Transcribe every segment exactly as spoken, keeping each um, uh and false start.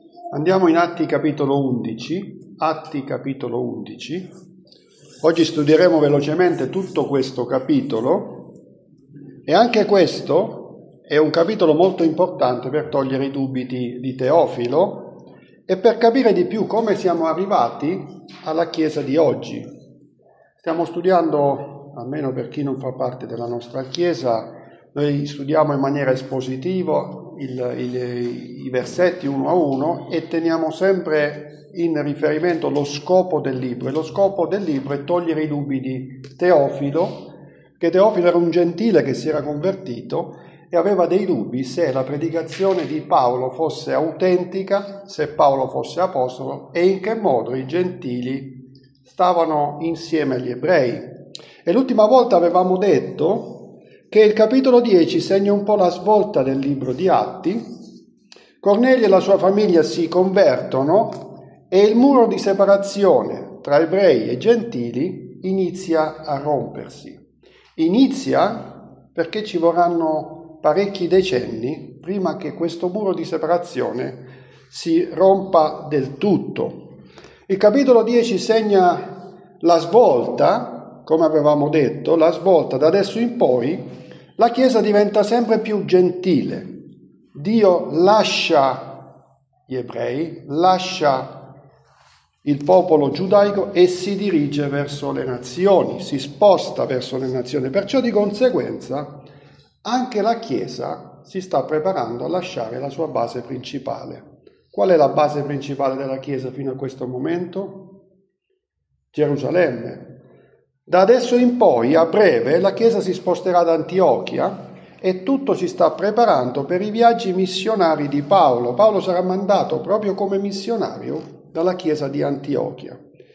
Andiamo in Atti capitolo undici, Atti capitolo undici. Oggi studieremo velocemente tutto questo capitolo e anche questo è un capitolo molto importante per togliere i dubbi di, di Teofilo e per capire di più come siamo arrivati alla Chiesa di oggi. Stiamo studiando, almeno per chi non fa parte della nostra Chiesa, noi studiamo in maniera espositiva il, il, i versetti uno a uno e teniamo sempre in riferimento lo scopo del libro. E lo scopo del libro è togliere i dubbi di Teofilo, che Teofilo era un gentile che si era convertito e aveva dei dubbi se la predicazione di Paolo fosse autentica, se Paolo fosse apostolo e in che modo i gentili stavano insieme agli ebrei. E l'ultima volta avevamo detto che il capitolo dieci segna un po' la svolta del libro di Atti. Cornelio e la sua famiglia si convertono e il muro di separazione tra ebrei e gentili inizia a rompersi. Inizia perché ci vorranno parecchi decenni prima che questo muro di separazione si rompa del tutto. Il capitolo dieci segna la svolta, come avevamo detto, la svolta da adesso in poi. La Chiesa diventa sempre più gentile. Dio lascia gli ebrei, lascia il popolo giudaico e si dirige verso le nazioni, si sposta verso le nazioni. Perciò di conseguenza anche la Chiesa si sta preparando a lasciare la sua base principale. Qual è la base principale della Chiesa fino a questo momento? Gerusalemme. Da adesso in poi, a breve, la Chiesa si sposterà ad Antiochia e tutto si sta preparando per i viaggi missionari di Paolo. Paolo sarà mandato proprio come missionario dalla Chiesa di Antiochia.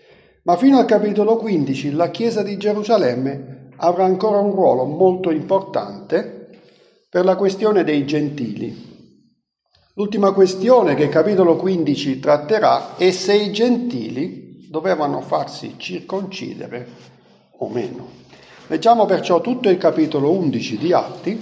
Ma fino al capitolo quindici la Chiesa di Gerusalemme avrà ancora un ruolo molto importante per la questione dei gentili. L'ultima questione che il capitolo quindici tratterà è se i gentili dovevano farsi circoncidere o meno. Leggiamo perciò tutto il capitolo undici di Atti,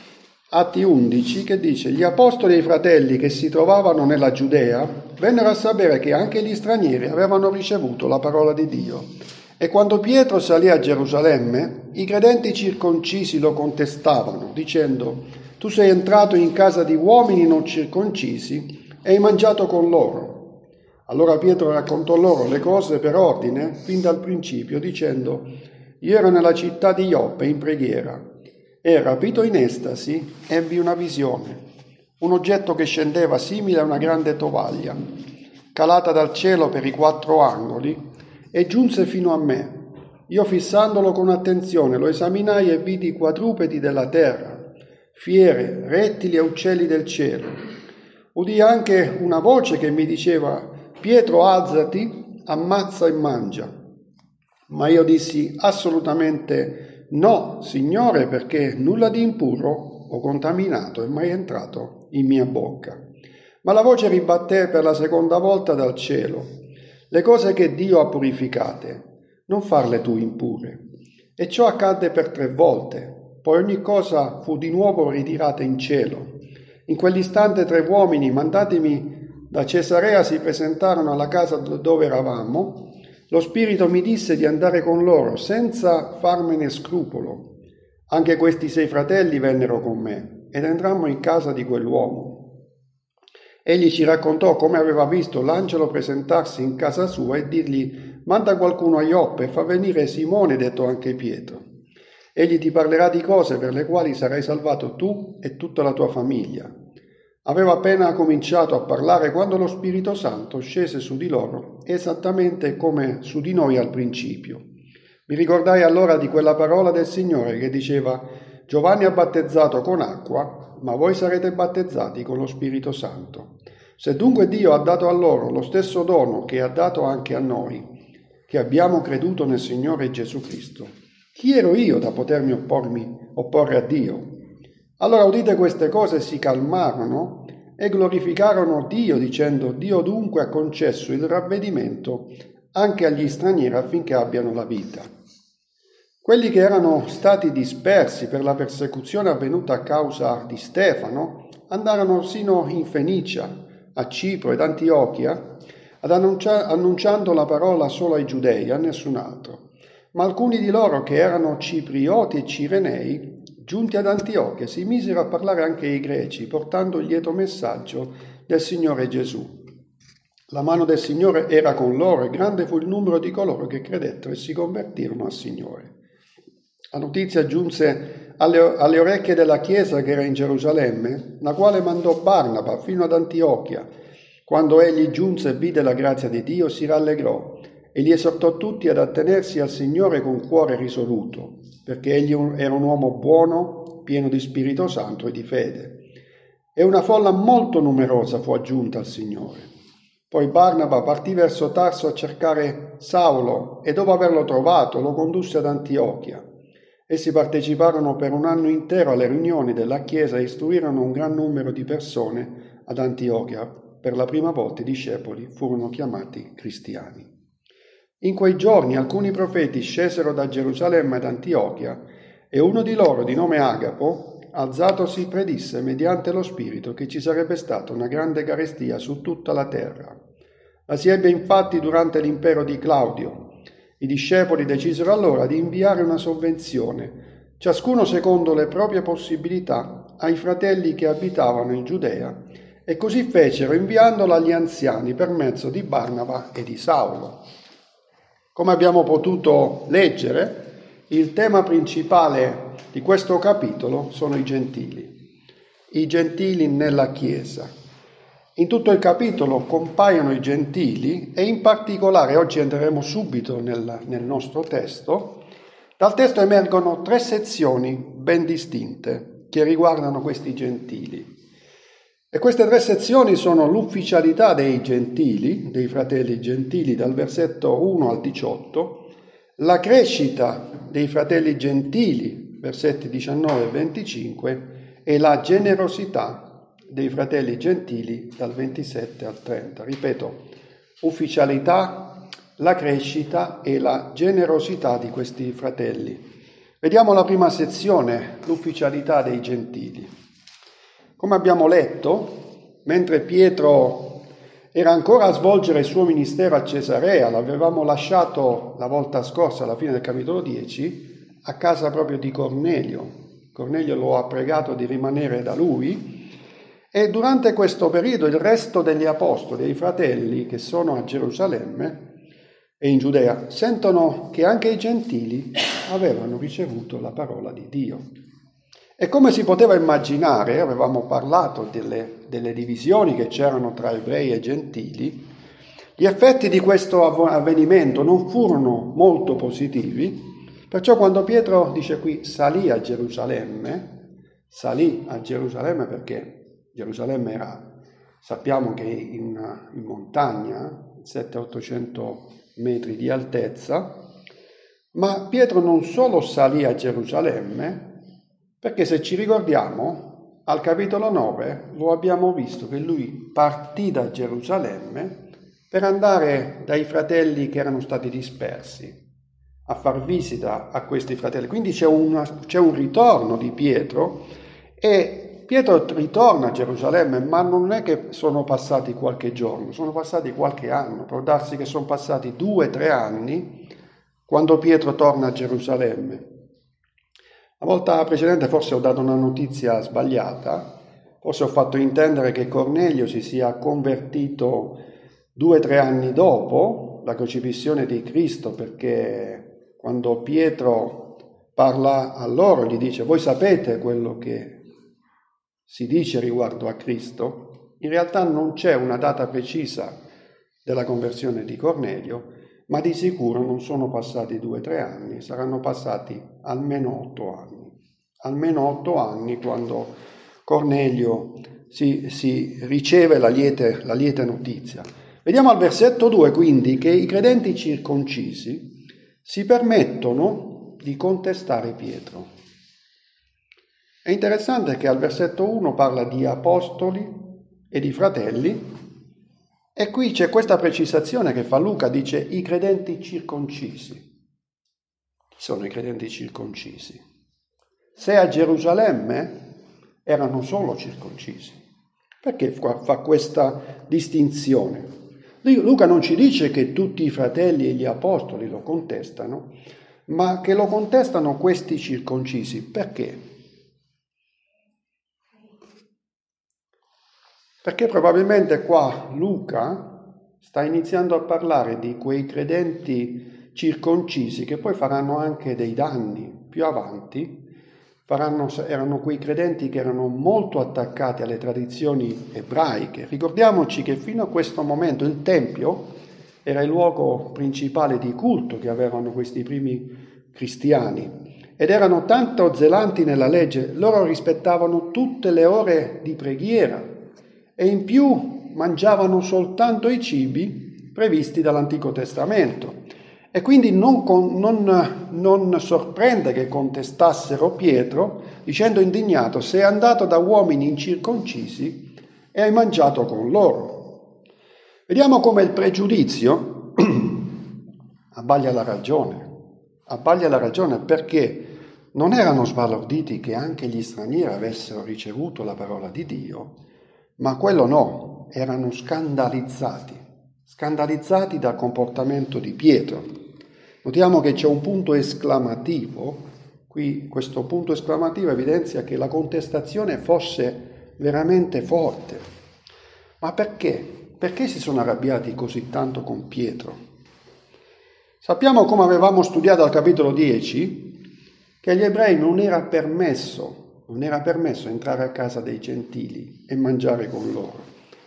Atti undici, che dice: gli apostoli e i fratelli che si trovavano nella Giudea vennero a sapere che anche gli stranieri avevano ricevuto la parola di Dio. E quando Pietro salì a Gerusalemme, i credenti circoncisi lo contestavano, dicendo: tu sei entrato in casa di uomini non circoncisi e hai mangiato con loro. Allora Pietro raccontò loro le cose per ordine fin dal principio, dicendo: io ero nella città di Ioppe in preghiera e, rapito in estasi, ebbi una visione, un oggetto che scendeva simile a una grande tovaglia, calata dal cielo per i quattro angoli, e giunse fino a me. Io, fissandolo con attenzione, lo esaminai e vidi i quadrupedi della terra, fiere, rettili e uccelli del cielo. Udii anche una voce che mi diceva: Pietro, alzati, ammazza e mangia. Ma io dissi: assolutamente no, Signore, perché nulla di impuro o contaminato è mai entrato in mia bocca. Ma la voce ribatté per la seconda volta dal cielo: le cose che Dio ha purificate, non farle tu impure. E ciò accadde per tre volte. Poi ogni cosa fu di nuovo ritirata in cielo. In quell'istante tre uomini, mandatemi da Cesarea, si presentarono alla casa dove eravamo. Lo Spirito mi disse di andare con loro senza farmene scrupolo. Anche questi sei fratelli vennero con me ed entrammo in casa di quell'uomo. Egli ci raccontò come aveva visto l'angelo presentarsi in casa sua e dirgli: manda qualcuno a Ioppe e fa venire Simone, detto anche Pietro. Egli ti parlerà di cose per le quali sarai salvato tu e tutta la tua famiglia. Aveva appena cominciato a parlare quando lo Spirito Santo scese su di loro, esattamente come su di noi al principio. Mi ricordai allora di quella parola del Signore che diceva: Giovanni ha battezzato con acqua, ma voi sarete battezzati con lo Spirito Santo. Se dunque Dio ha dato a loro lo stesso dono che ha dato anche a noi, che abbiamo creduto nel Signore Gesù Cristo, chi ero io da potermi oppormi, opporre a Dio? Allora udite queste cose, si calmarono e glorificarono Dio, dicendo: Dio dunque ha concesso il ravvedimento anche agli stranieri affinché abbiano la vita. Quelli che erano stati dispersi per la persecuzione avvenuta a causa di Stefano andarono sino in Fenicia, a Cipro ed Antiochia, ad annuncia- annunciando la parola solo ai giudei, a nessun altro. Ma alcuni di loro che erano ciprioti e cirenei, giunti ad Antiochia, si misero a parlare anche ai greci, portando il lieto messaggio del Signore Gesù. La mano del Signore era con loro e grande fu il numero di coloro che credettero e si convertirono al Signore. La notizia giunse alle, alle orecchie della chiesa che era in Gerusalemme, la quale mandò Barnaba fino ad Antiochia. Quando egli giunse e vide la grazia di Dio, si rallegrò e li esortò tutti ad attenersi al Signore con cuore risoluto, perché egli era un uomo buono, pieno di Spirito Santo e di fede. E una folla molto numerosa fu aggiunta al Signore. Poi Barnaba partì verso Tarso a cercare Saulo e dopo averlo trovato lo condusse ad Antiochia. Essi parteciparono per un anno intero alle riunioni della Chiesa e istruirono un gran numero di persone ad Antiochia. Per la prima volta i discepoli furono chiamati cristiani. In quei giorni alcuni profeti scesero da Gerusalemme ad Antiochia e uno di loro, di nome Agapo, alzatosi, predisse mediante lo Spirito che ci sarebbe stata una grande carestia su tutta la terra. La si ebbe infatti durante l'impero di Claudio. I discepoli decisero allora di inviare una sovvenzione, ciascuno secondo le proprie possibilità, ai fratelli che abitavano in Giudea, e così fecero, inviandola agli anziani per mezzo di Barnaba e di Saulo. Come abbiamo potuto leggere, il tema principale di questo capitolo sono i gentili, i gentili nella Chiesa. In tutto il capitolo compaiono i gentili e in particolare, oggi entreremo subito nel, nel nostro testo, dal testo emergono tre sezioni ben distinte che riguardano questi gentili. E queste tre sezioni sono l'ufficialità dei gentili, dei fratelli gentili, dal versetto uno al diciotto, la crescita dei fratelli gentili, versetti diciannove e venticinque, e la generosità dei fratelli gentili, dal ventisette al trenta. Ripeto, ufficialità, la crescita e la generosità di questi fratelli. Vediamo la prima sezione, l'ufficialità dei gentili. Come abbiamo letto, mentre Pietro era ancora a svolgere il suo ministero a Cesarea, l'avevamo lasciato la volta scorsa, alla fine del capitolo dieci, a casa proprio di Cornelio. Cornelio lo ha pregato di rimanere da lui e durante questo periodo il resto degli apostoli e i fratelli che sono a Gerusalemme e in Giudea sentono che anche i gentili avevano ricevuto la parola di Dio. E come si poteva immaginare, avevamo parlato delle, delle divisioni che c'erano tra ebrei e gentili, gli effetti di questo avvenimento non furono molto positivi, perciò quando Pietro dice qui salì a Gerusalemme, salì a Gerusalemme perché Gerusalemme era, sappiamo che in, in montagna, settecento ottocento metri di altezza, ma Pietro non solo salì a Gerusalemme, perché se ci ricordiamo, al capitolo nove lo abbiamo visto che lui partì da Gerusalemme per andare dai fratelli che erano stati dispersi, a far visita a questi fratelli. Quindi c'è, una, c'è un ritorno di Pietro e Pietro ritorna a Gerusalemme, ma non è che sono passati qualche giorno, sono passati qualche anno. Può darsi che sono passati due, tre anni quando Pietro torna a Gerusalemme. La volta precedente forse ho dato una notizia sbagliata, forse ho fatto intendere che Cornelio si sia convertito due o tre anni dopo la crocifissione di Cristo, perché quando Pietro parla a loro gli dice voi sapete quello che si dice riguardo a Cristo, in realtà non c'è una data precisa della conversione di Cornelio, ma di sicuro non sono passati due o tre anni, saranno passati almeno otto anni. Almeno otto anni quando Cornelio si, si riceve la liete, la liete notizia. Vediamo al versetto due quindi che i credenti circoncisi si permettono di contestare Pietro. È interessante che al versetto uno parla di apostoli e di fratelli, e qui c'è questa precisazione che fa Luca, dice i credenti circoncisi. Chi sono i credenti circoncisi? Se a Gerusalemme erano solo circoncisi, Perché fa questa distinzione? Luca non ci dice che tutti i fratelli e gli apostoli lo contestano, ma che lo contestano questi circoncisi. Perché? Perché probabilmente qua Luca sta iniziando a parlare di quei credenti circoncisi che poi faranno anche dei danni più avanti. Faranno, erano quei credenti che erano molto attaccati alle tradizioni ebraiche. Ricordiamoci che fino a questo momento il Tempio era il luogo principale di culto che avevano questi primi cristiani ed erano tanto zelanti nella legge, loro rispettavano tutte le ore di preghiera e in più mangiavano soltanto i cibi previsti dall'Antico Testamento. E quindi non, non, non sorprende che contestassero Pietro dicendo indignato: sei andato da uomini incirconcisi e hai mangiato con loro. Vediamo come il pregiudizio abbaglia la ragione. Abbaglia la ragione perché non erano sbalorditi che anche gli stranieri avessero ricevuto la parola di Dio, ma quello no, erano scandalizzati, scandalizzati dal comportamento di Pietro. Notiamo che c'è un punto esclamativo, qui questo punto esclamativo evidenzia che la contestazione fosse veramente forte. Ma perché? Perché si sono arrabbiati così tanto con Pietro? Sappiamo, come avevamo studiato al capitolo dieci, che agli ebrei non era permesso, non era permesso entrare a casa dei gentili e mangiare con loro.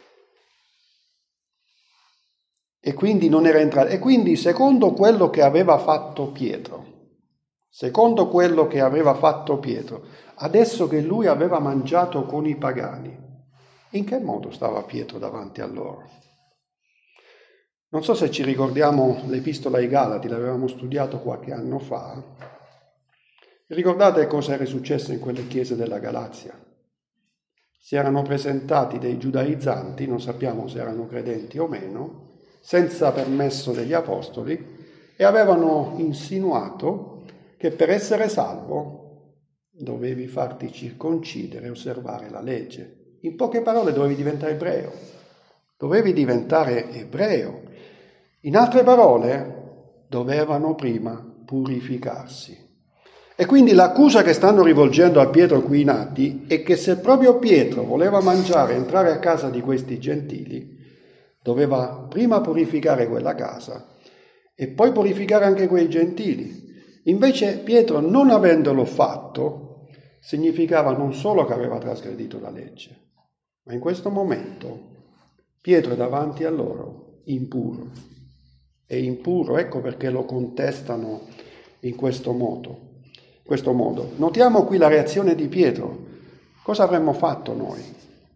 E quindi non era entrato. E quindi, secondo quello che aveva fatto Pietro, secondo quello che aveva fatto Pietro, adesso che lui aveva mangiato con i pagani, in che modo stava Pietro davanti a loro? Non so se ci ricordiamo l'Epistola ai Galati, l'avevamo studiato qualche anno fa. Ricordate cosa era successo in quelle chiese della Galazia? Si erano presentati dei giudaizzanti, non sappiamo se erano credenti o meno, senza permesso degli apostoli, e avevano insinuato che per essere salvo dovevi farti circoncidere e osservare la legge. In poche parole, dovevi diventare ebreo. Dovevi diventare ebreo. In altre parole, dovevano prima purificarsi. E quindi l'accusa che stanno rivolgendo a Pietro qui in Atti è che se proprio Pietro voleva mangiare e entrare a casa di questi gentili, doveva prima purificare quella casa e poi purificare anche quei gentili. Invece Pietro, non avendolo fatto, significava non solo che aveva trasgredito la legge, ma in questo momento Pietro è davanti a loro impuro. È impuro, ecco perché lo contestano in questo modo. In questo modo. Notiamo qui la reazione di Pietro. Cosa avremmo fatto noi?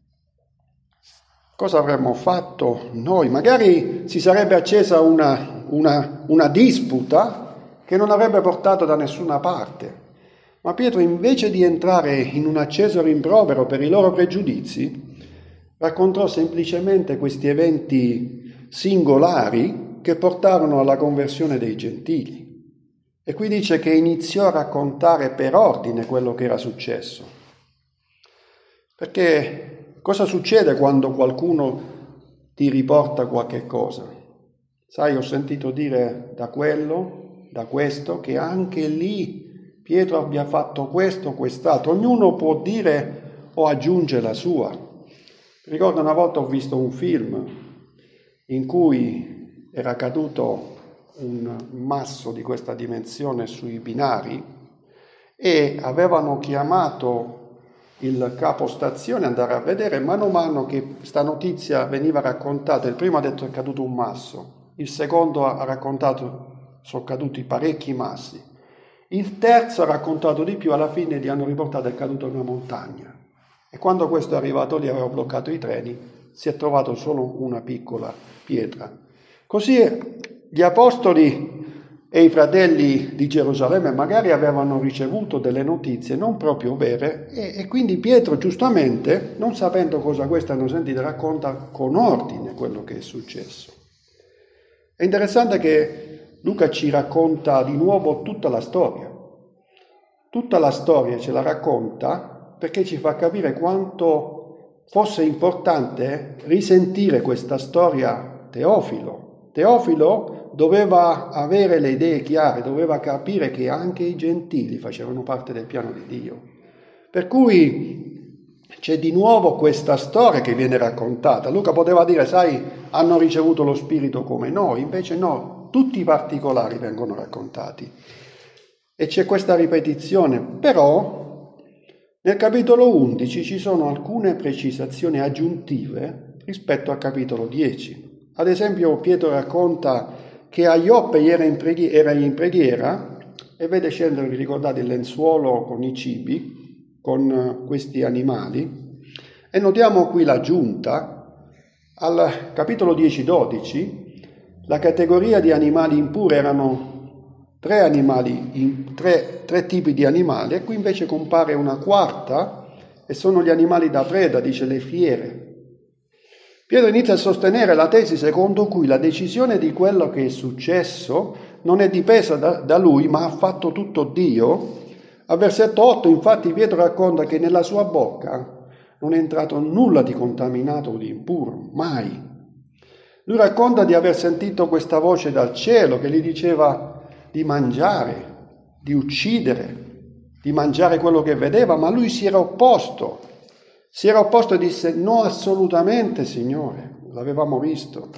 Cosa avremmo fatto noi? Magari si sarebbe accesa una, una, una disputa che non avrebbe portato da nessuna parte. Ma Pietro, invece di entrare in un acceso rimprovero per i loro pregiudizi, raccontò semplicemente questi eventi singolari che portarono alla conversione dei gentili. E qui dice che iniziò a raccontare per ordine quello che era successo. Perché cosa succede quando qualcuno ti riporta qualche cosa? Sai, ho sentito dire da quello, da questo, che anche lì Pietro abbia fatto questo, quest'altro. Ognuno può dire o aggiunge la sua. Ricordo una volta ho visto un film in cui era caduto un masso di questa dimensione sui binari e avevano chiamato il capostazione andare a vedere. Mano a mano che sta notizia veniva raccontata, il primo ha detto è caduto un masso, il secondo ha raccontato sono caduti parecchi massi, il terzo ha raccontato di più, alla fine gli hanno riportato è caduta una montagna e quando questo è arrivato lì aveva bloccato i treni, si è trovato solo una piccola pietra. Così gli apostoli e i fratelli di Gerusalemme magari avevano ricevuto delle notizie non proprio vere e, e quindi Pietro giustamente, non sapendo cosa queste hanno sentito, racconta con ordine quello che è successo. È interessante che Luca ci racconta di nuovo tutta la storia. Tutta la storia ce la racconta perché ci fa capire quanto fosse importante risentire questa storia Teofilo. Teofilo doveva avere le idee chiare, doveva capire che anche i gentili facevano parte del piano di Dio. Per cui c'è di nuovo questa storia che viene raccontata. Luca poteva dire, sai, hanno ricevuto lo Spirito come noi, invece no, tutti i particolari vengono raccontati. E c'è questa ripetizione, però nel capitolo undici ci sono alcune precisazioni aggiuntive rispetto al capitolo dieci. Ad esempio Pietro racconta che a Ioppe era in preghiera, era in preghiera e vede scendere, vi ricordate, il lenzuolo con i cibi, con questi animali, e notiamo qui l'aggiunta. Al capitolo dieci dodici la categoria di animali impuri erano tre animali, in, tre, tre tipi di animali, e qui invece compare una quarta, e sono gli animali da preda, dice le fiere. Pietro inizia a sostenere la tesi secondo cui la decisione di quello che è successo non è dipesa da, da lui, ma ha fatto tutto Dio. Al versetto otto, infatti, Pietro racconta che nella sua bocca non è entrato nulla di contaminato o di impuro, mai. Lui racconta di aver sentito questa voce dal cielo che gli diceva di mangiare, di uccidere, di mangiare quello che vedeva, ma lui si era opposto. Si era opposto e disse, no, assolutamente, Signore, l'avevamo visto.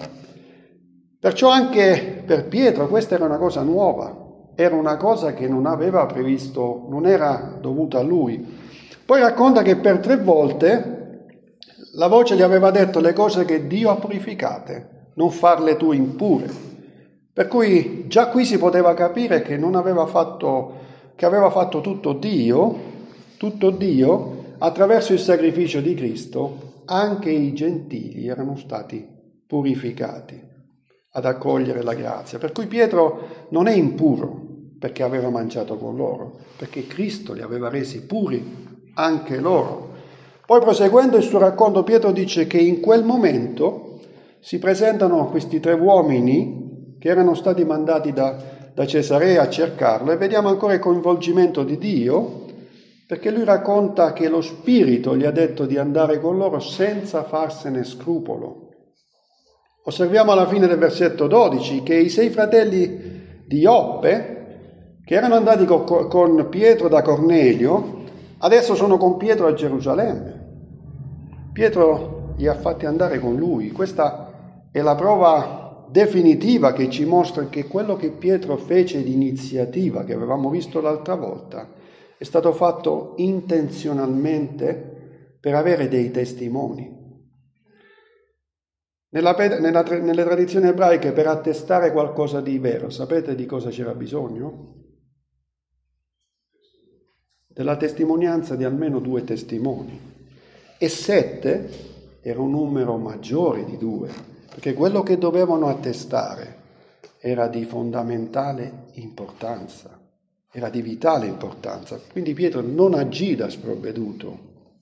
Perciò anche per Pietro questa era una cosa nuova, era una cosa che non aveva previsto, non era dovuta a lui. Poi racconta che per tre volte la voce gli aveva detto le cose che Dio ha purificate, non farle tu impure. Per cui già qui si poteva capire che non aveva fatto, che aveva fatto tutto Dio, tutto Dio, attraverso il sacrificio di Cristo, anche i gentili erano stati purificati ad accogliere la grazia. Per cui Pietro non è impuro perché aveva mangiato con loro, perché Cristo li aveva resi puri anche loro. Poi proseguendo il suo racconto, Pietro dice che in quel momento si presentano questi tre uomini che erano stati mandati da, da Cesarea a cercarlo, e vediamo ancora il coinvolgimento di Dio, perché lui racconta che lo Spirito gli ha detto di andare con loro senza farsene scrupolo. Osserviamo alla fine del versetto dodici che i sei fratelli di Ioppe, che erano andati con, con Pietro da Cornelio, adesso sono con Pietro a Gerusalemme. Pietro li ha fatti andare con lui. Questa è la prova definitiva che ci mostra che quello che Pietro fece di iniziativa, che avevamo visto l'altra volta, è stato fatto intenzionalmente per avere dei testimoni. Nella, nella, nelle tradizioni ebraiche, per attestare qualcosa di vero, sapete di cosa c'era bisogno? Della testimonianza di almeno due testimoni. E sette era un numero maggiore di due. Perché quello che dovevano attestare era di fondamentale importanza, era di vitale importanza. Quindi Pietro non agì da sprovveduto.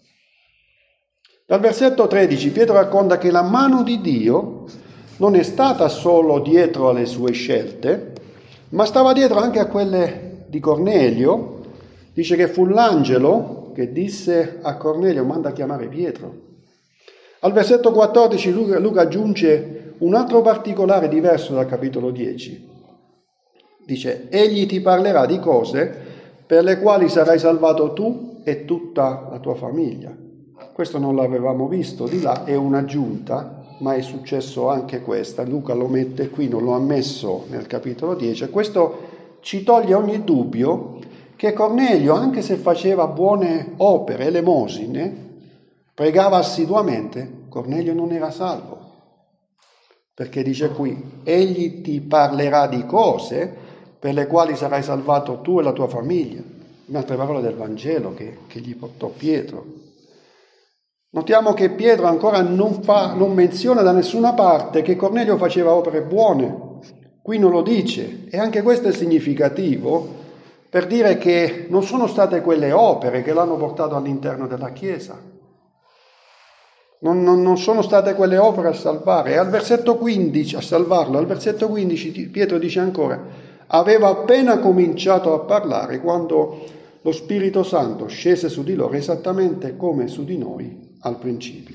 Dal versetto tredici Pietro racconta che la mano di Dio non è stata solo dietro alle sue scelte, ma stava dietro anche a quelle di Cornelio. Dice che fu l'angelo che disse a Cornelio, manda a chiamare Pietro. Al versetto quattordici Luca, Luca aggiunge un altro particolare diverso dal capitolo dieci. Dice, egli ti parlerà di cose per le quali sarai salvato tu e tutta la tua famiglia. Questo non l'avevamo visto, di là è un'aggiunta, ma è successo anche questa. Luca lo mette qui, non lo ha messo nel capitolo dieci. E questo ci toglie ogni dubbio che Cornelio, anche se faceva buone opere, elemosine, pregava assiduamente, Cornelio non era salvo, perché dice qui, egli ti parlerà di cose per le quali sarai salvato tu e la tua famiglia, in altre parole del Vangelo che, che gli portò Pietro. Notiamo che Pietro ancora non, fa, non menziona da nessuna parte che Cornelio faceva opere buone, qui non lo dice, e anche questo è significativo per dire che non sono state quelle opere che l'hanno portato all'interno della Chiesa. Non, non, non sono state quelle opere a salvare. E al versetto quindici, a salvarlo, al versetto quindici Pietro dice ancora, aveva appena cominciato a parlare quando lo Spirito Santo scese su di loro, esattamente come su di noi al principio.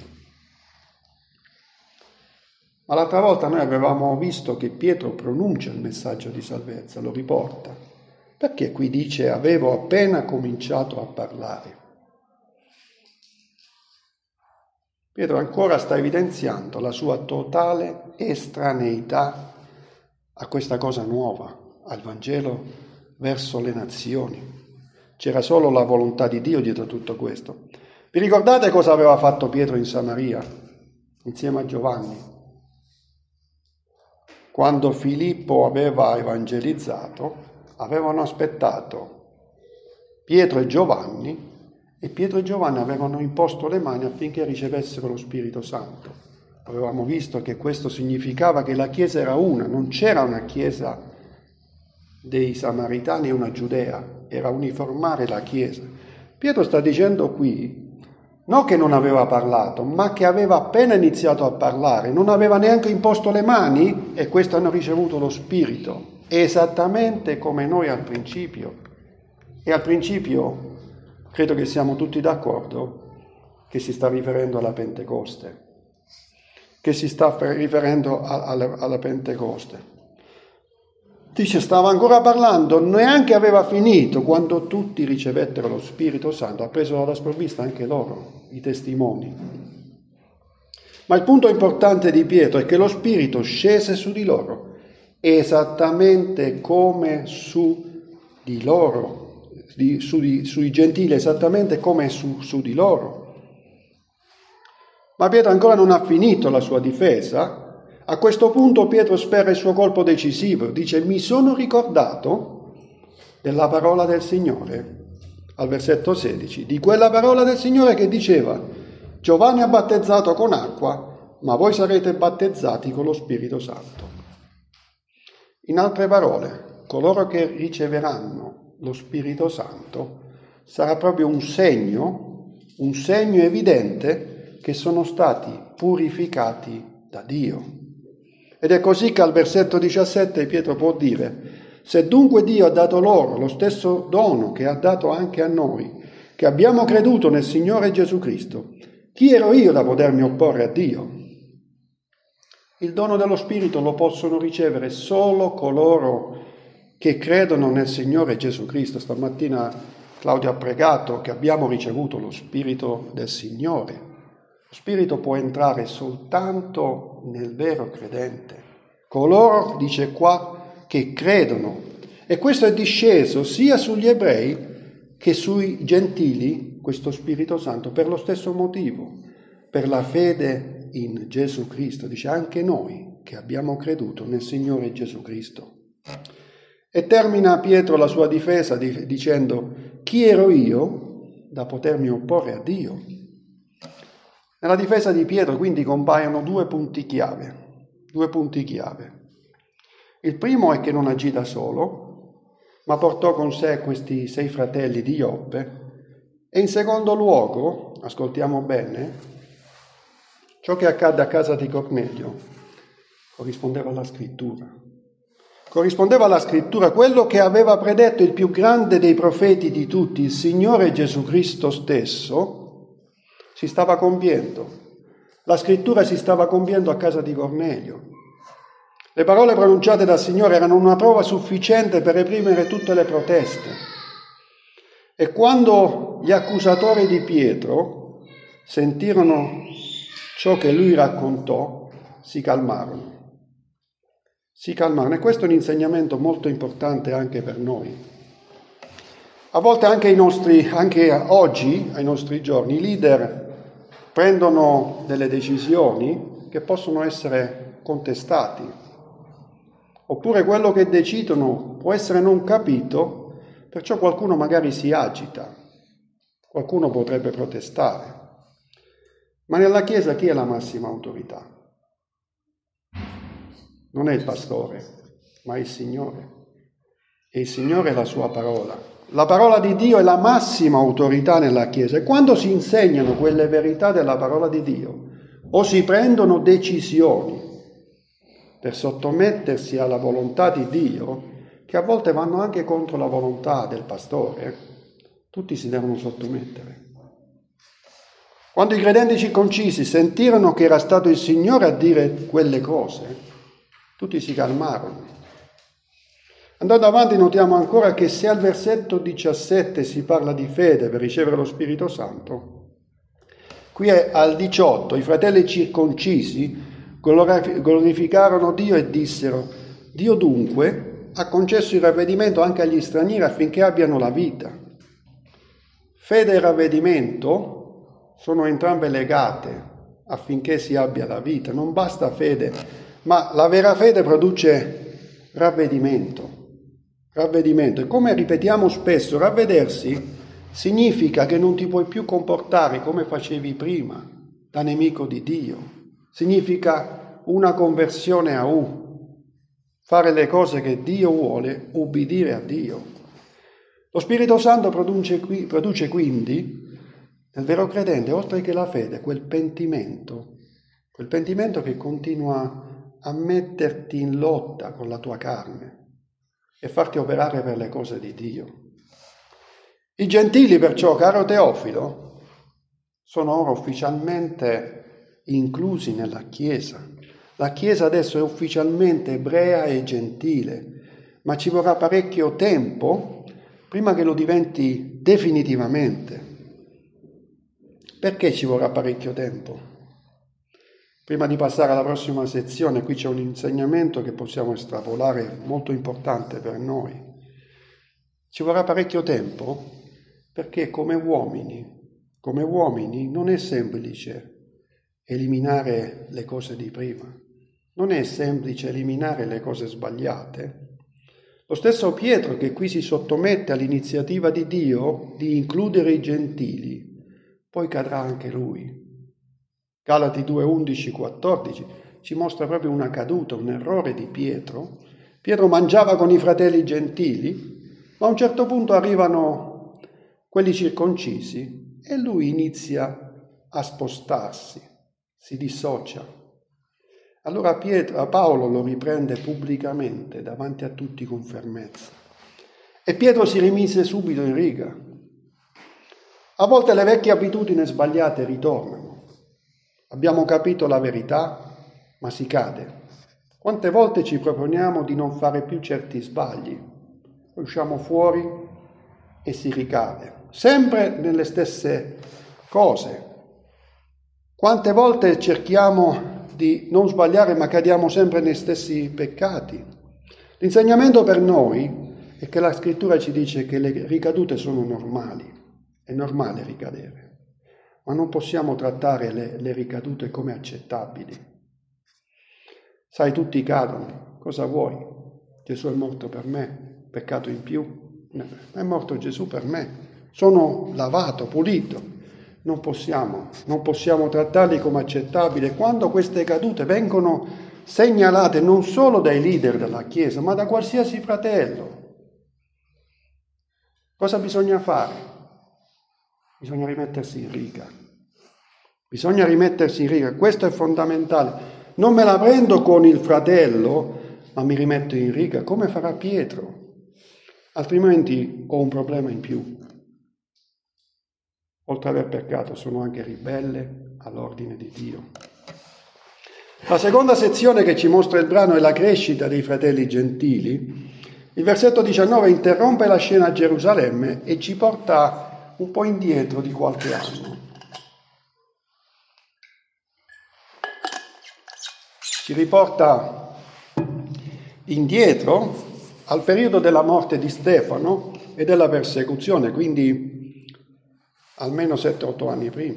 Ma l'altra volta noi avevamo visto che Pietro pronuncia il messaggio di salvezza, lo riporta. Perché qui dice avevo appena cominciato a parlare? Pietro ancora sta evidenziando la sua totale estraneità a questa cosa nuova, al Vangelo verso le nazioni. C'era solo la volontà di Dio dietro tutto questo. Vi ricordate cosa aveva fatto Pietro in Samaria insieme a Giovanni? Quando Filippo aveva evangelizzato, avevano aspettato Pietro e Giovanni e Pietro e Giovanni avevano imposto le mani affinché ricevessero lo Spirito Santo. Avevamo visto che questo significava che la Chiesa era una, non c'era una Chiesa dei Samaritani e una Giudea, era uniformare la Chiesa. Pietro sta dicendo qui, non che non aveva parlato, ma che aveva appena iniziato a parlare, non aveva neanche imposto le mani e questi hanno ricevuto lo Spirito, esattamente come noi al principio. E al principio credo che siamo tutti d'accordo che si sta riferendo alla Pentecoste, che si sta riferendo alla, alla Pentecoste. Dice, stava ancora parlando, neanche aveva finito quando tutti ricevettero lo Spirito Santo, ha preso alla sprovvista anche loro, i testimoni. Ma il punto importante di Pietro è che lo Spirito scese su di loro, esattamente come su di loro, di, su di, sui gentili, esattamente come su, su di loro. Ma Pietro ancora non ha finito la sua difesa. A questo punto Pietro spera il suo colpo decisivo, dice mi sono ricordato della parola del Signore, al versetto sedici, di quella parola del Signore che diceva Giovanni ha battezzato con acqua, ma voi sarete battezzati con lo Spirito Santo. In altre parole, coloro che riceveranno lo Spirito Santo sarà proprio un segno, un segno evidente che sono stati purificati da Dio. Ed è così che al versetto diciassette Pietro può dire, se dunque Dio ha dato loro lo stesso dono che ha dato anche a noi, che abbiamo creduto nel Signore Gesù Cristo, chi ero io da potermi opporre a Dio? Il dono dello Spirito lo possono ricevere solo coloro che credono nel Signore Gesù Cristo. Stamattina Claudio ha pregato che abbiamo ricevuto lo Spirito del Signore. Lo Spirito può entrare soltanto nel vero credente. Coloro, dice qua, che credono. E questo è disceso sia sugli ebrei che sui gentili, questo Spirito Santo, per lo stesso motivo, per la fede in Gesù Cristo. Dice anche noi che abbiamo creduto nel Signore Gesù Cristo. E termina Pietro la sua difesa dicendo, chi ero io da potermi opporre a Dio? Nella difesa di Pietro quindi compaiono due punti chiave, due punti chiave. Il primo è che non agì da solo, ma portò con sé questi sei fratelli di Ioppe, e in secondo luogo, ascoltiamo bene, ciò che accadde a casa di Cornelio corrispondeva alla scrittura. Corrispondeva alla scrittura quello che aveva predetto il più grande dei profeti di tutti, il Signore Gesù Cristo stesso, si stava compiendo. La scrittura si stava compiendo a casa di Cornelio. Le parole pronunciate dal Signore erano una prova sufficiente per reprimere tutte le proteste. E quando gli accusatori di Pietro sentirono ciò che lui raccontò, si calmarono. Si calmarono. E questo è un insegnamento molto importante anche per noi. A volte anche i nostri, anche oggi, ai nostri giorni, i leader prendono delle decisioni che possono essere contestati, oppure quello che decidono può essere non capito, perciò qualcuno magari si agita, qualcuno potrebbe protestare. Ma nella Chiesa chi è la massima autorità? Non è il pastore, ma il Signore. E il Signore è la sua parola. La parola di Dio è la massima autorità nella Chiesa. E quando si insegnano quelle verità della parola di Dio, o si prendono decisioni per sottomettersi alla volontà di Dio, che a volte vanno anche contro la volontà del pastore, tutti si devono sottomettere. Quando i credenti circoncisi sentirono che era stato il Signore a dire quelle cose, tutti si calmarono. Andando avanti notiamo ancora che se al versetto diciassette si parla di fede per ricevere lo Spirito Santo, qui è al diciotto, i fratelli circoncisi glorificarono Dio e dissero: Dio dunque ha concesso il ravvedimento anche agli stranieri affinché abbiano la vita. Fede e ravvedimento sono entrambe legate affinché si abbia la vita. Non basta fede, ma la vera fede produce ravvedimento. Ravvedimento. E come ripetiamo spesso, ravvedersi significa che non ti puoi più comportare come facevi prima, da nemico di Dio. Significa una conversione a U, fare le cose che Dio vuole, ubbidire a Dio. Lo Spirito Santo produce, produce quindi nel vero credente, oltre che la fede, quel pentimento, quel pentimento che continua a metterti in lotta con la tua carne e farti operare per le cose di Dio. I gentili, perciò, caro Teofilo, sono ora ufficialmente inclusi nella Chiesa. La Chiesa adesso è ufficialmente ebrea e gentile, ma ci vorrà parecchio tempo prima che lo diventi definitivamente. Perché ci vorrà parecchio tempo? Prima di passare alla prossima sezione, qui c'è un insegnamento che possiamo estrapolare molto importante per noi. Ci vorrà parecchio tempo perché come uomini, come uomini non è semplice eliminare le cose di prima, non è semplice eliminare le cose sbagliate. Lo stesso Pietro, che qui si sottomette all'iniziativa di Dio di includere i gentili, poi cadrà anche lui. Galati due, undici, quattordici ci mostra proprio una caduta, un errore di Pietro. Pietro mangiava con i fratelli gentili, ma a un certo punto arrivano quelli circoncisi e lui inizia a spostarsi, si dissocia. Allora Pietro, Paolo lo riprende pubblicamente davanti a tutti con fermezza. E Pietro si rimise subito in riga. A volte le vecchie abitudini sbagliate ritornano. Abbiamo capito la verità, ma si cade. Quante volte ci proponiamo di non fare più certi sbagli, usciamo fuori e si ricade, sempre nelle stesse cose. Quante volte cerchiamo di non sbagliare, ma cadiamo sempre nei stessi peccati. L'insegnamento per noi è che la Scrittura ci dice che le ricadute sono normali. È normale ricadere, ma non possiamo trattare le, le ricadute come accettabili. Sai, tutti cadono, cosa vuoi? Gesù è morto per me, peccato in più? È morto Gesù per me, sono lavato, pulito. Non possiamo, non possiamo trattarli come accettabili. Quando queste cadute vengono segnalate non solo dai leader della Chiesa, ma da qualsiasi fratello, cosa bisogna fare? Bisogna rimettersi in riga. Bisogna rimettersi in riga. Questo è fondamentale. Non me la prendo con il fratello, ma mi rimetto in riga, come farà Pietro. Altrimenti ho un problema in più. Oltre ad aver peccato, sono anche ribelle all'ordine di Dio. La seconda sezione che ci mostra il brano è la crescita dei fratelli gentili. Il versetto diciannove interrompe la scena a Gerusalemme e ci porta un po' indietro di qualche anno. Ci riporta indietro al periodo della morte di Stefano e della persecuzione, quindi almeno sette otto anni prima.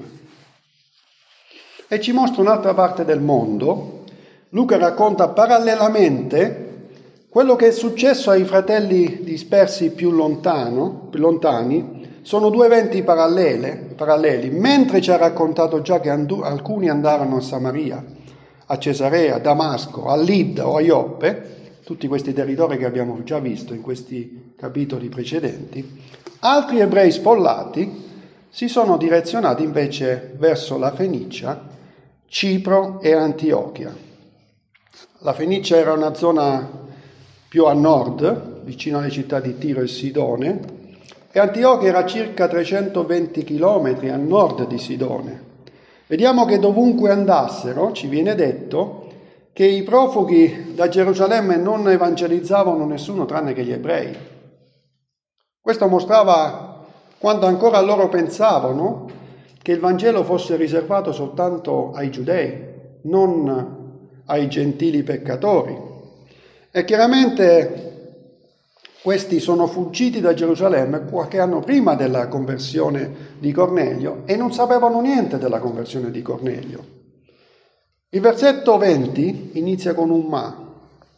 E ci mostra un'altra parte del mondo. Luca racconta parallelamente quello che è successo ai fratelli dispersi più lontano, più lontani. Sono due eventi parallele, paralleli, mentre ci ha raccontato già che and- alcuni andarono a Samaria, a Cesarea, a Damasco, a Lidda o a Ioppe, tutti questi territori che abbiamo già visto in questi capitoli precedenti. Altri ebrei sfollati si sono direzionati invece verso la Fenicia, Cipro e Antiochia. La Fenicia era una zona più a nord, vicino alle città di Tiro e Sidone, e Antiochia era circa trecentoventi chilometri a nord di Sidone. Vediamo che dovunque andassero, ci viene detto, che i profughi da Gerusalemme non evangelizzavano nessuno tranne che gli ebrei. Questo mostrava quando ancora loro pensavano che il Vangelo fosse riservato soltanto ai giudei, non ai gentili peccatori. E chiaramente questi sono fuggiti da Gerusalemme qualche anno prima della conversione di Cornelio e non sapevano niente della conversione di Cornelio. Il versetto venti inizia con un ma.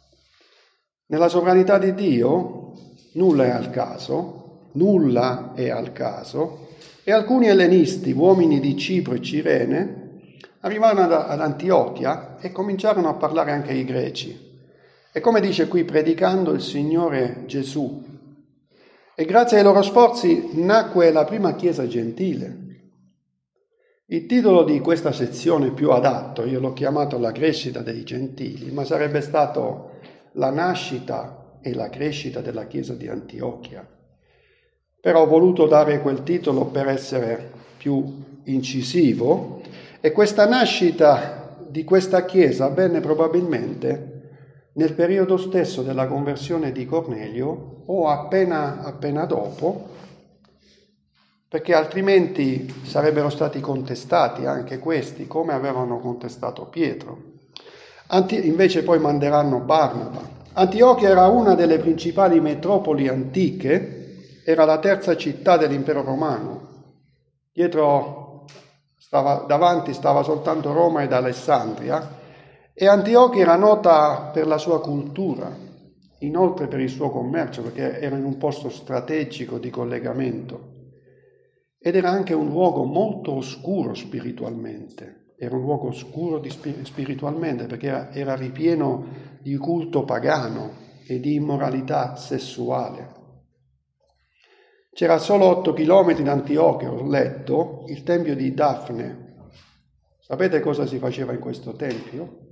Nella sovranità di Dio nulla è al caso, nulla è al caso, e alcuni ellenisti, uomini di Cipro e Cirene, arrivarono ad, ad Antiochia e cominciarono a parlare anche ai greci. E come dice qui, predicando il Signore Gesù. E grazie ai loro sforzi nacque la prima chiesa gentile. Il titolo di questa sezione più adatto, io l'ho chiamato La crescita dei gentili, ma sarebbe stato la nascita e la crescita della chiesa di Antiochia. Però ho voluto dare quel titolo per essere più incisivo, e questa nascita di questa chiesa avvenne probabilmente nel periodo stesso della conversione di Cornelio o appena, appena dopo, perché altrimenti sarebbero stati contestati anche questi, come avevano contestato Pietro. Anti- invece poi manderanno Barnaba. Antiochia era una delle principali metropoli antiche, era la terza città dell'impero romano. Dietro, stava, davanti stava soltanto Roma ed Alessandria, e Antiochia era nota per la sua cultura, inoltre per il suo commercio, perché era in un posto strategico di collegamento. Ed era anche un luogo molto oscuro spiritualmente, era un luogo oscuro di spir- spiritualmente perché era, era ripieno di culto pagano e di immoralità sessuale. C'era solo otto chilometri da Antiochia, ho letto, il tempio di Dafne. Sapete cosa si faceva in questo tempio?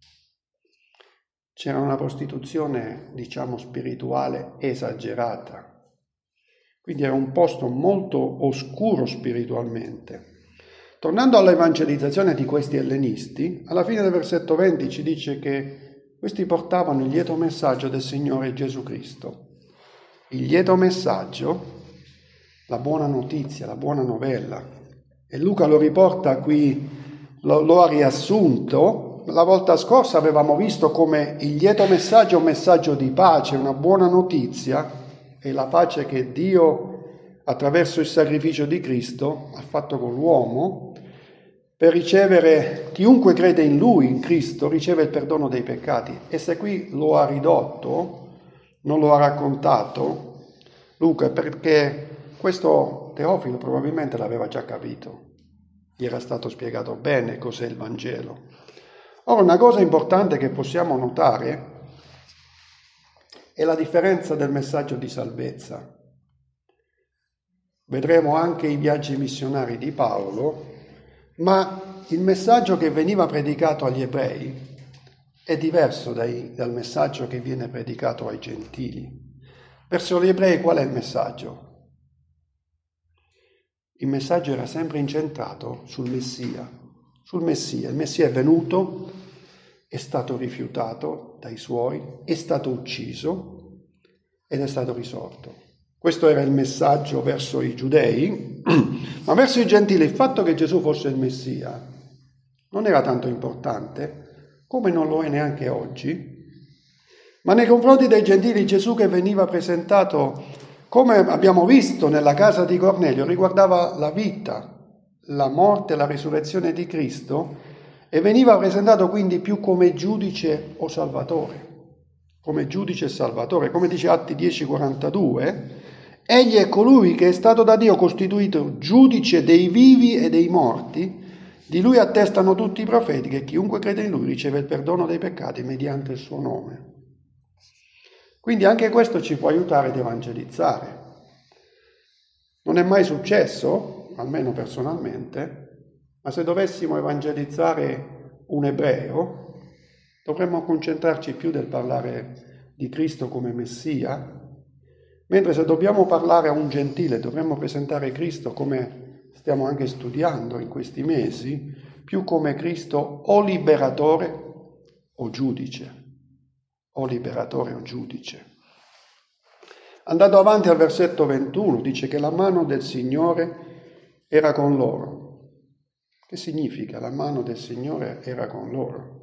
C'era una prostituzione, diciamo, spirituale esagerata. Quindi era un posto molto oscuro spiritualmente. Tornando all'evangelizzazione di questi ellenisti, alla fine del versetto venti ci dice che questi portavano il lieto messaggio del Signore Gesù Cristo. Il lieto messaggio, la buona notizia, la buona novella. E Luca lo riporta qui, lo, lo ha riassunto. La volta scorsa avevamo visto come il lieto messaggio è un messaggio di pace, una buona notizia, e la pace che Dio, attraverso il sacrificio di Cristo, ha fatto con l'uomo, per ricevere, chiunque crede in Lui, in Cristo, riceve il perdono dei peccati. E se qui lo ha ridotto, non lo ha raccontato, Luca, perché questo Teofilo probabilmente l'aveva già capito, gli era stato spiegato bene cos'è il Vangelo. Ora, una cosa importante che possiamo notare è la differenza del messaggio di salvezza. Vedremo anche i viaggi missionari di Paolo, ma il messaggio che veniva predicato agli ebrei è diverso dai, dal messaggio che viene predicato ai gentili. Verso gli ebrei qual è il messaggio? Il messaggio era sempre incentrato sul Messia, sul Messia. Il Messia è venuto, è stato rifiutato dai suoi, è stato ucciso ed è stato risorto. Questo era il messaggio verso i giudei, ma verso i gentili il fatto che Gesù fosse il Messia non era tanto importante, come non lo è neanche oggi, ma nei confronti dei gentili Gesù che veniva presentato, come abbiamo visto nella casa di Cornelio, riguardava la vita, la morte e la risurrezione di Cristo, e veniva presentato quindi più come giudice o salvatore, come giudice e salvatore, come dice Atti dieci quarantadue, egli è colui che è stato da Dio costituito giudice dei vivi e dei morti, di lui attestano tutti i profeti che chiunque crede in lui riceve il perdono dei peccati mediante il suo nome. Quindi anche questo ci può aiutare ad evangelizzare. Non è mai successo, almeno personalmente, ma se dovessimo evangelizzare un ebreo, dovremmo concentrarci più nel parlare di Cristo come Messia, mentre se dobbiamo parlare a un gentile dovremmo presentare Cristo, come stiamo anche studiando in questi mesi, più come Cristo o liberatore o giudice, o liberatore o giudice. Andando avanti al versetto ventuno, dice che la mano del Signore era con loro. Che significa? La mano del Signore era con loro.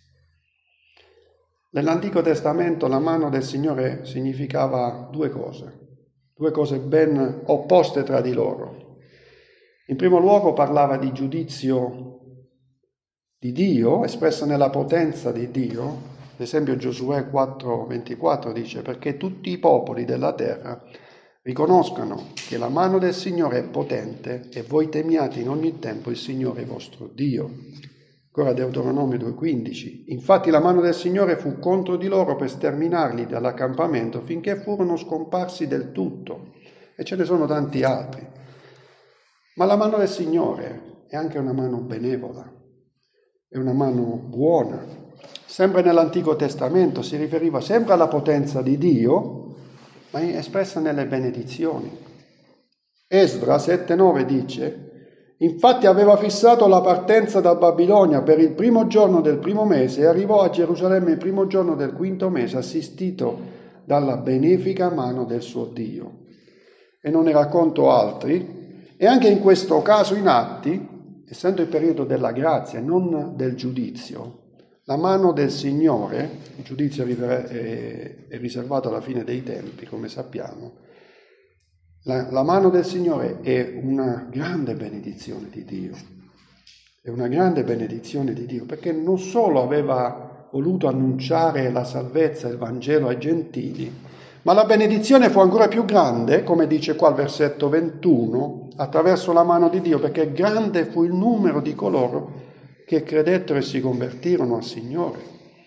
Nell'Antico Testamento la mano del Signore significava due cose, due cose ben opposte tra di loro. In primo luogo parlava di giudizio di Dio, espresso nella potenza di Dio. Ad esempio Giosuè quattro ventiquattro dice: perché tutti i popoli della terra riconoscano che la mano del Signore è potente e voi temiate in ogni tempo il Signore vostro Dio. Ancora Deuteronomio due quindici: infatti la mano del Signore fu contro di loro per sterminarli dall'accampamento finché furono scomparsi del tutto. E ce ne sono tanti altri. Ma la mano del Signore è anche una mano benevola, è una mano buona. Sempre nell'Antico Testamento si riferiva sempre alla potenza di Dio, ma è espressa nelle benedizioni. Esdra sette nove dice: infatti aveva fissato la partenza da Babilonia per il primo giorno del primo mese e arrivò a Gerusalemme il primo giorno del quinto mese, assistito dalla benefica mano del suo Dio. E non ne racconto altri. E anche in questo caso in Atti, essendo il periodo della grazia e non del giudizio, la mano del Signore, il giudizio è riservato alla fine dei tempi, come sappiamo, la, la mano del Signore è una grande benedizione di Dio, è una grande benedizione di Dio, perché non solo aveva voluto annunciare la salvezza e il Vangelo ai gentili, ma la benedizione fu ancora più grande, come dice qua il versetto ventuno, attraverso la mano di Dio, perché grande fu il numero di coloro che credettero e si convertirono al Signore.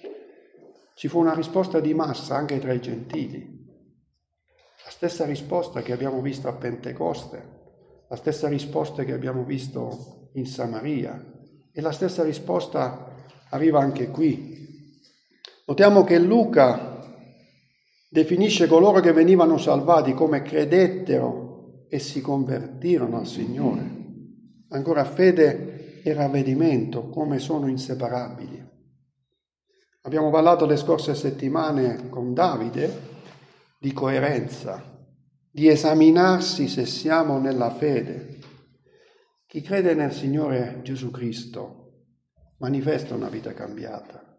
Ci fu una risposta di massa anche tra i gentili. La stessa risposta che abbiamo visto a Pentecoste, la stessa risposta che abbiamo visto in Samaria, e la stessa risposta arriva anche qui. Notiamo che Luca definisce coloro che venivano salvati come credettero e si convertirono al Signore. Ancora fede e ravvedimento come sono inseparabili. Abbiamo parlato le scorse settimane con Davide di coerenza, di esaminarsi se siamo nella fede. Chi crede nel Signore Gesù Cristo manifesta una vita cambiata.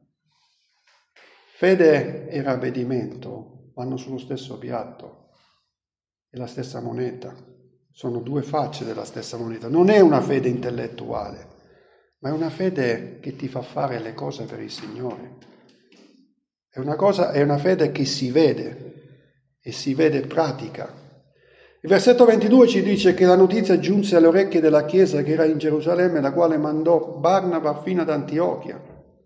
Fede e ravvedimento vanno sullo stesso piatto, è la stessa moneta, sono due facce della stessa moneta. Non è una fede intellettuale, ma è una fede che ti fa fare le cose per il Signore. È una cosa, è una fede che si vede e si vede pratica. Il versetto ventidue ci dice che la notizia giunse alle orecchie della chiesa che era in Gerusalemme, la quale mandò Barnaba fino ad Antiochia.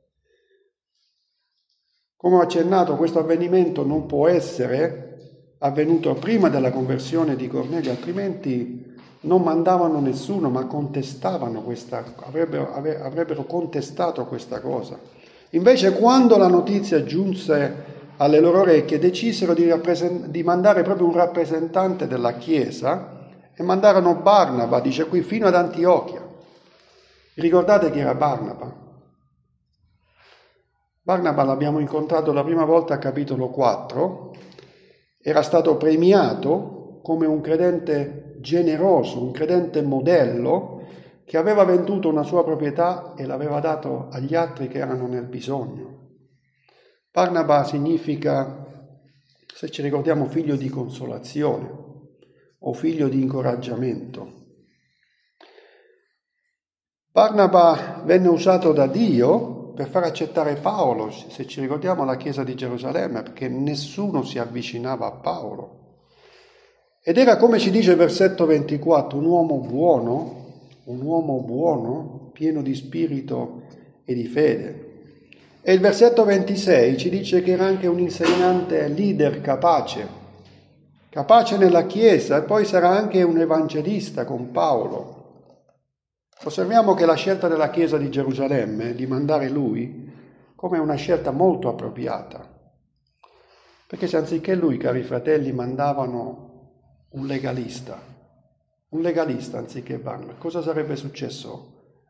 Come ho accennato, questo avvenimento non può essere avvenuto prima della conversione di Cornelio, altrimenti non mandavano nessuno, ma contestavano questa, avrebbero, avrebbero contestato questa cosa. Invece, quando la notizia giunse alle loro orecchie, decisero di, rappresent- di mandare proprio un rappresentante della Chiesa e mandarono Barnaba, dice qui, fino ad Antiochia. Ricordate chi era Barnaba? Barnaba l'abbiamo incontrato la prima volta a capitolo quattro, era stato premiato come un credente generoso, un credente modello che aveva venduto una sua proprietà e l'aveva dato agli altri che erano nel bisogno. Barnaba significa, se ci ricordiamo, figlio di consolazione o figlio di incoraggiamento. Barnaba venne usato da Dio per far accettare Paolo, se ci ricordiamo, alla chiesa di Gerusalemme, perché nessuno si avvicinava a Paolo. Ed era, come ci dice il versetto ventiquattro, un uomo buono, un uomo buono, pieno di spirito e di fede. E il versetto ventisei ci dice che era anche un insegnante leader capace, capace nella chiesa, e poi sarà anche un evangelista con Paolo. Osserviamo che la scelta della chiesa di Gerusalemme di mandare lui come una scelta molto appropriata, perché se anziché lui, cari fratelli, mandavano un legalista, un legalista anziché Barnaba, cosa sarebbe successo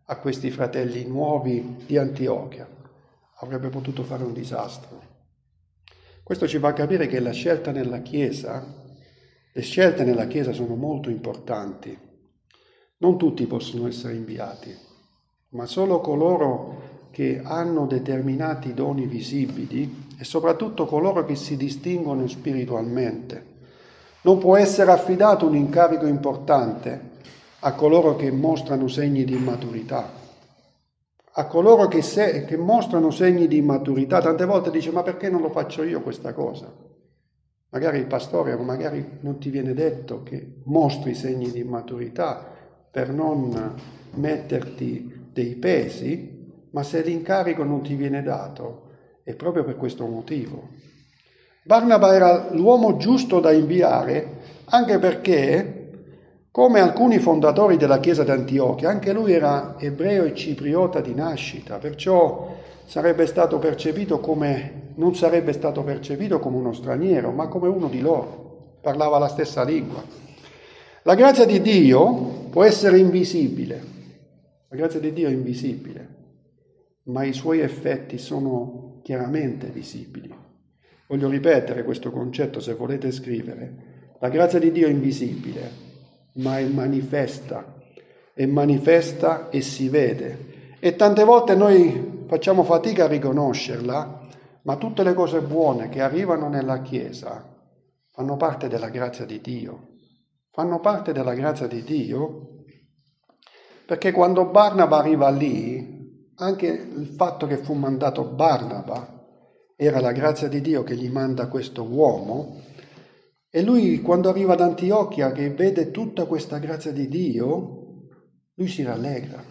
a questi fratelli nuovi di Antiochia. Avrebbe potuto fare un disastro. Questo ci fa capire che la scelta nella Chiesa, le scelte nella Chiesa sono molto importanti. Non tutti possono essere inviati, ma solo coloro che hanno determinati doni visibili e soprattutto coloro che si distinguono spiritualmente. Non può essere affidato un incarico importante a coloro che mostrano segni di immaturità. A coloro che, se, che mostrano segni di immaturità, tante volte dice: ma perché non lo faccio io questa cosa? Magari il pastore, o magari non ti viene detto che mostri segni di immaturità per non metterti dei pesi, ma se l'incarico non ti viene dato è proprio per questo motivo. Barnaba era l'uomo giusto da inviare, anche perché, come alcuni fondatori della Chiesa d'Antiochia, anche lui era ebreo e cipriota di nascita, perciò sarebbe stato percepito come, non sarebbe stato percepito come uno straniero, ma come uno di loro, parlava la stessa lingua. La grazia di Dio può essere invisibile, la grazia di Dio è invisibile, ma i suoi effetti sono chiaramente visibili. Voglio ripetere questo concetto, se volete scrivere. La grazia di Dio è invisibile, ma è manifesta, è manifesta e si vede. E tante volte noi facciamo fatica a riconoscerla, ma tutte le cose buone che arrivano nella Chiesa fanno parte della grazia di Dio. Fanno parte della grazia di Dio, perché quando Barnaba arriva lì, anche il fatto che fu mandato Barnaba era la grazia di Dio che gli manda questo uomo, e lui quando arriva ad Antiochia, che vede tutta questa grazia di Dio, lui si rallegra.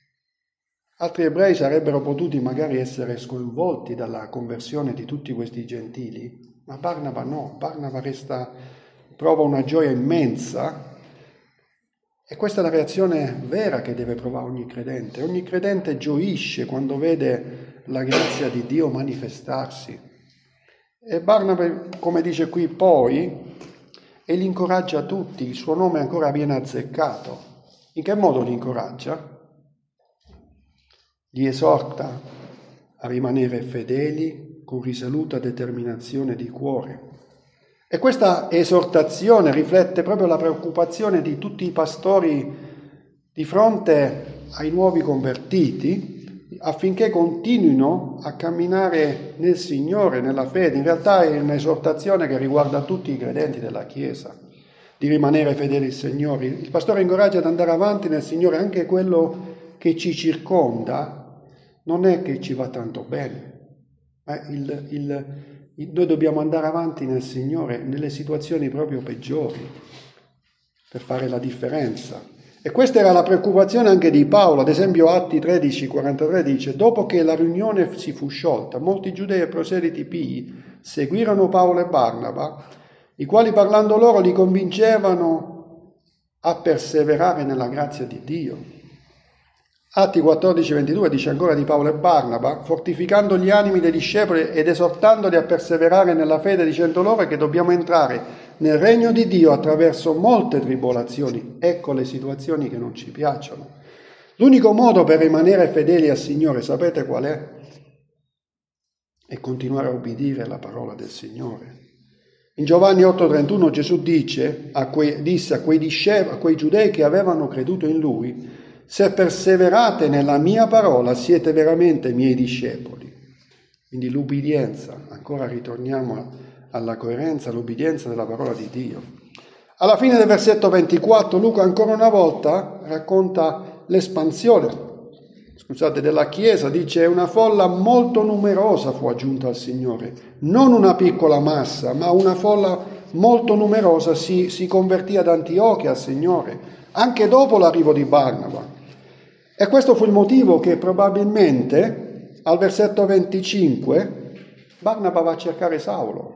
Altri ebrei sarebbero potuti magari essere sconvolti dalla conversione di tutti questi gentili, ma Barnaba no, Barnaba resta, prova una gioia immensa, e questa è la reazione vera che deve provare ogni credente. Ogni credente gioisce quando vede la grazia di Dio manifestarsi. E Barnaba, come dice qui, poi, e li incoraggia tutti, il suo nome ancora viene azzeccato. In che modo li incoraggia? Li esorta a rimanere fedeli con risoluta determinazione di cuore. E questa esortazione riflette proprio la preoccupazione di tutti i pastori di fronte ai nuovi convertiti, affinché continuino a camminare nel Signore, nella fede. In realtà è un'esortazione che riguarda tutti i credenti della Chiesa, di rimanere fedeli al Signore. Il pastore incoraggia ad andare avanti nel Signore, anche quello che ci circonda non è che ci va tanto bene. Eh, il, il, il, noi dobbiamo andare avanti nel Signore nelle situazioni proprio peggiori, per fare la differenza. E questa era la preoccupazione anche di Paolo. Ad esempio Atti tredici quarantatré dice: dopo che la riunione si fu sciolta, molti giudei e proseliti pii seguirono Paolo e Barnaba, i quali parlando loro li convincevano a perseverare nella grazia di Dio. Atti quattordici ventidue dice ancora di Paolo e Barnaba: fortificando gli animi dei discepoli ed esortandoli a perseverare nella fede, dicendo loro che dobbiamo entrare nel regno di Dio attraverso molte tribolazioni. Ecco le situazioni che non ci piacciono. L'unico modo per rimanere fedeli al Signore, sapete qual è? È continuare a obbedire alla parola del Signore. In Giovanni otto trentuno Gesù dice a quei, disse a quei discepoli, a quei giudei che avevano creduto in Lui: se perseverate nella mia parola siete veramente miei discepoli. Quindi l'ubbidienza, ancora ritorniamo alla coerenza, all'ubbidienza della parola di Dio. Alla fine del versetto ventiquattro Luca ancora una volta racconta l'espansione, scusate, della Chiesa. Dice: una folla molto numerosa fu aggiunta al Signore, non una piccola massa, ma una folla molto numerosa si, si convertì ad Antiochia al Signore, anche dopo l'arrivo di Barnaba. E questo fu il motivo che probabilmente al versetto venticinque Barnaba va a cercare Saulo.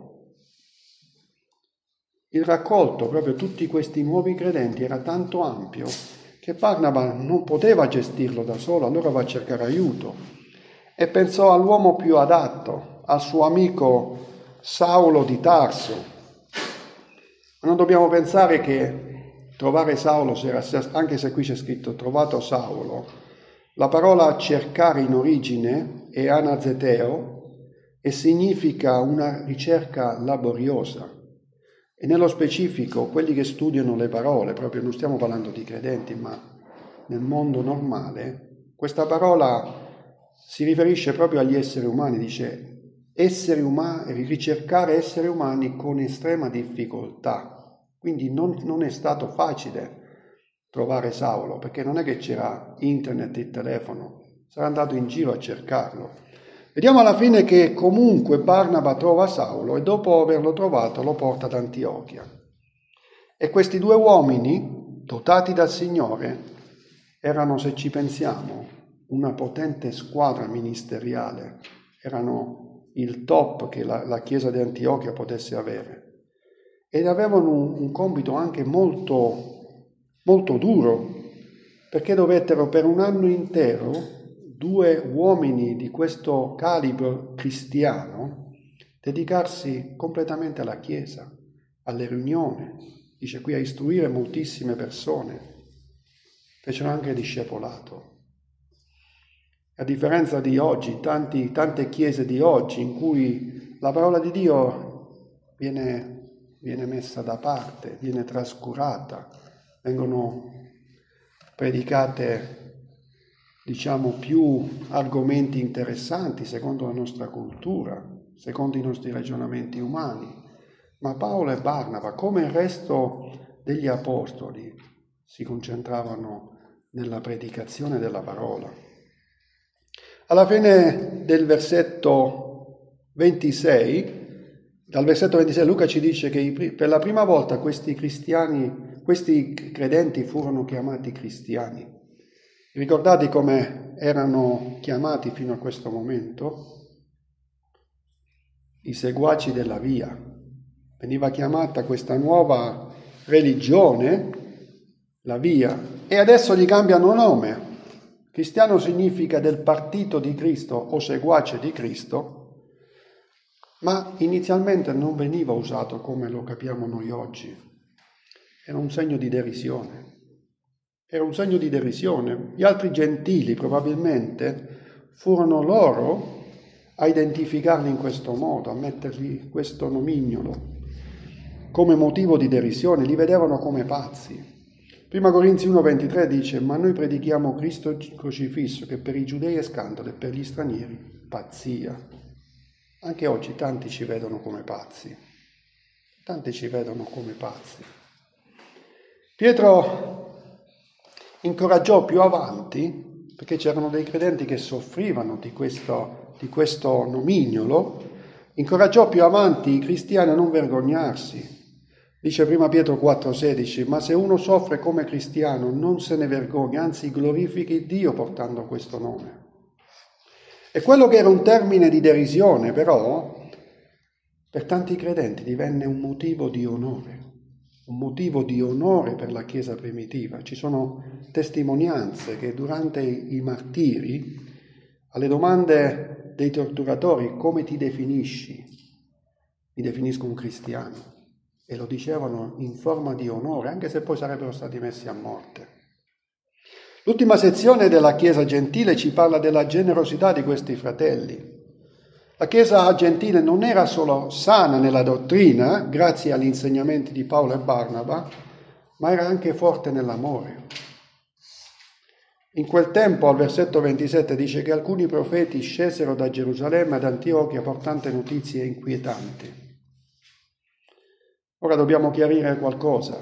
Il raccolto, proprio tutti questi nuovi credenti, era tanto ampio che Barnaba non poteva gestirlo da solo, allora va a cercare aiuto e pensò all'uomo più adatto, al suo amico Saulo di Tarso. Ma non dobbiamo pensare che trovare Saulo, anche se qui c'è scritto trovato Saulo, La parola cercare in origine è anazeteo e significa una ricerca laboriosa. E nello specifico, quelli che studiano le parole, proprio non stiamo parlando di credenti, ma nel mondo normale, questa parola si riferisce proprio agli esseri umani, dice esseri umani, ricercare esseri umani con estrema difficoltà. Quindi non, non è stato facile trovare Saulo, perché non è che c'era internet e il telefono, sarà andato in giro a cercarlo. Vediamo alla fine che comunque Barnaba trova Saulo e dopo averlo trovato lo porta ad Antiochia. E questi due uomini, dotati dal Signore, erano, se ci pensiamo, una potente squadra ministeriale, erano il top che la, la chiesa di Antiochia potesse avere. Ed avevano un, un compito anche molto, molto duro, perché dovettero per un anno intero due uomini di questo calibro cristiano dedicarsi completamente alla Chiesa, alle riunioni, dice qui a istruire moltissime persone. Fecero anche discepolato. A differenza di oggi, tanti, tante chiese di oggi in cui la parola di Dio viene, viene messa da parte, viene trascurata, vengono predicate diciamo più argomenti interessanti secondo la nostra cultura, secondo i nostri ragionamenti umani. Ma Paolo e Barnaba, come il resto degli apostoli, si concentravano nella predicazione della parola. Alla fine del versetto ventisei, dal versetto ventisei Luca ci dice che per la prima volta questi cristiani, questi credenti furono chiamati cristiani. Ricordate come erano chiamati fino a questo momento? I seguaci della via. Veniva chiamata questa nuova religione, la via, e adesso gli cambiano nome. Cristiano significa del partito di Cristo o seguace di Cristo, ma inizialmente non veniva usato come lo capiamo noi oggi. Era un segno di derisione. Era un segno di derisione. Gli altri gentili probabilmente furono loro a identificarli in questo modo, a mettergli questo nomignolo come motivo di derisione, li vedevano come pazzi. Prima Corinzi uno ventitré dice: ma noi predichiamo Cristo crocifisso, che per i giudei è scandalo e per gli stranieri pazzia. Anche oggi tanti ci vedono come pazzi, tanti ci vedono come pazzi. Pietro incoraggiò più avanti, perché c'erano dei credenti che soffrivano di questo, di questo nomignolo, incoraggiò più avanti i cristiani a non vergognarsi. Dice prima Pietro quattro sedici, ma se uno soffre come cristiano non se ne vergogna, anzi glorifichi Dio portando questo nome. E quello che era un termine di derisione, però, per tanti credenti divenne un motivo di onore. Un motivo di onore per la Chiesa primitiva. Ci sono testimonianze che durante i martiri, alle domande dei torturatori, come ti definisci? Mi definisco un cristiano. E lo dicevano in forma di onore, anche se poi sarebbero stati messi a morte. L'ultima sezione della Chiesa gentile ci parla della generosità di questi fratelli. La Chiesa gentile non era solo sana nella dottrina, grazie agli insegnamenti di Paolo e Barnaba, ma era anche forte nell'amore. In quel tempo, al versetto ventisette, dice che alcuni profeti scesero da Gerusalemme ad Antiochia portando notizie inquietanti. Ora dobbiamo chiarire qualcosa.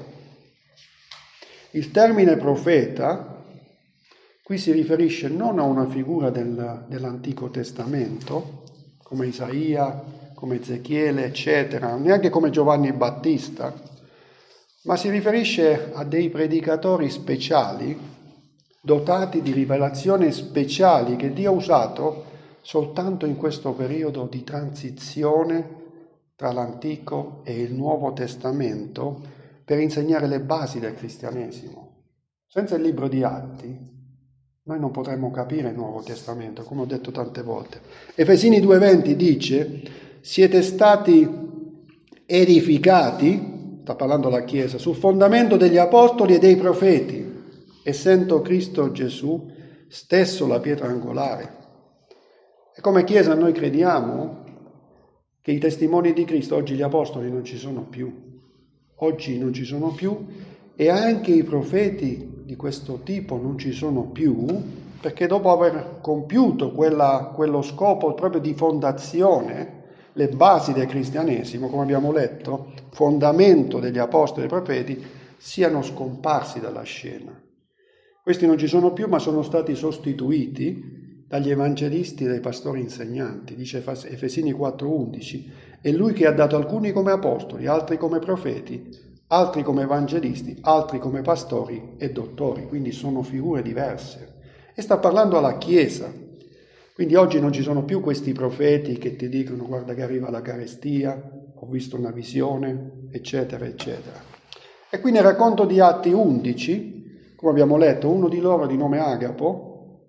Il termine profeta qui si riferisce non a una figura del, dell'Antico Testamento, come Isaia, come Ezechiele, eccetera, neanche come Giovanni Battista, ma si riferisce a dei predicatori speciali, dotati di rivelazioni speciali che Dio ha usato soltanto in questo periodo di transizione tra l'Antico e il Nuovo Testamento per insegnare le basi del cristianesimo. Senza il libro di Atti noi non potremmo capire il Nuovo Testamento, come ho detto tante volte. Efesini due venti dice: siete stati edificati, sta parlando la Chiesa, sul fondamento degli apostoli e dei profeti, essendo Cristo Gesù stesso la pietra angolare. E come Chiesa noi crediamo che i testimoni di Cristo, oggi gli apostoli non ci sono più, oggi non ci sono più, e anche i profeti di questo tipo non ci sono più, perché dopo aver compiuto quella, quello scopo proprio di fondazione, le basi del cristianesimo, come abbiamo letto, fondamento degli apostoli e dei profeti, siano scomparsi dalla scena. Questi non ci sono più, ma sono stati sostituiti dagli evangelisti e dai pastori insegnanti. Dice Efesini quattro undici, è lui che ha dato alcuni come apostoli, altri come profeti, altri come evangelisti, altri come pastori e dottori, quindi sono figure diverse. E sta parlando alla Chiesa. Quindi oggi non ci sono più questi profeti che ti dicono guarda che arriva la carestia, ho visto una visione, eccetera, eccetera. E qui nel racconto di Atti undici, come abbiamo letto, uno di loro di nome Agapo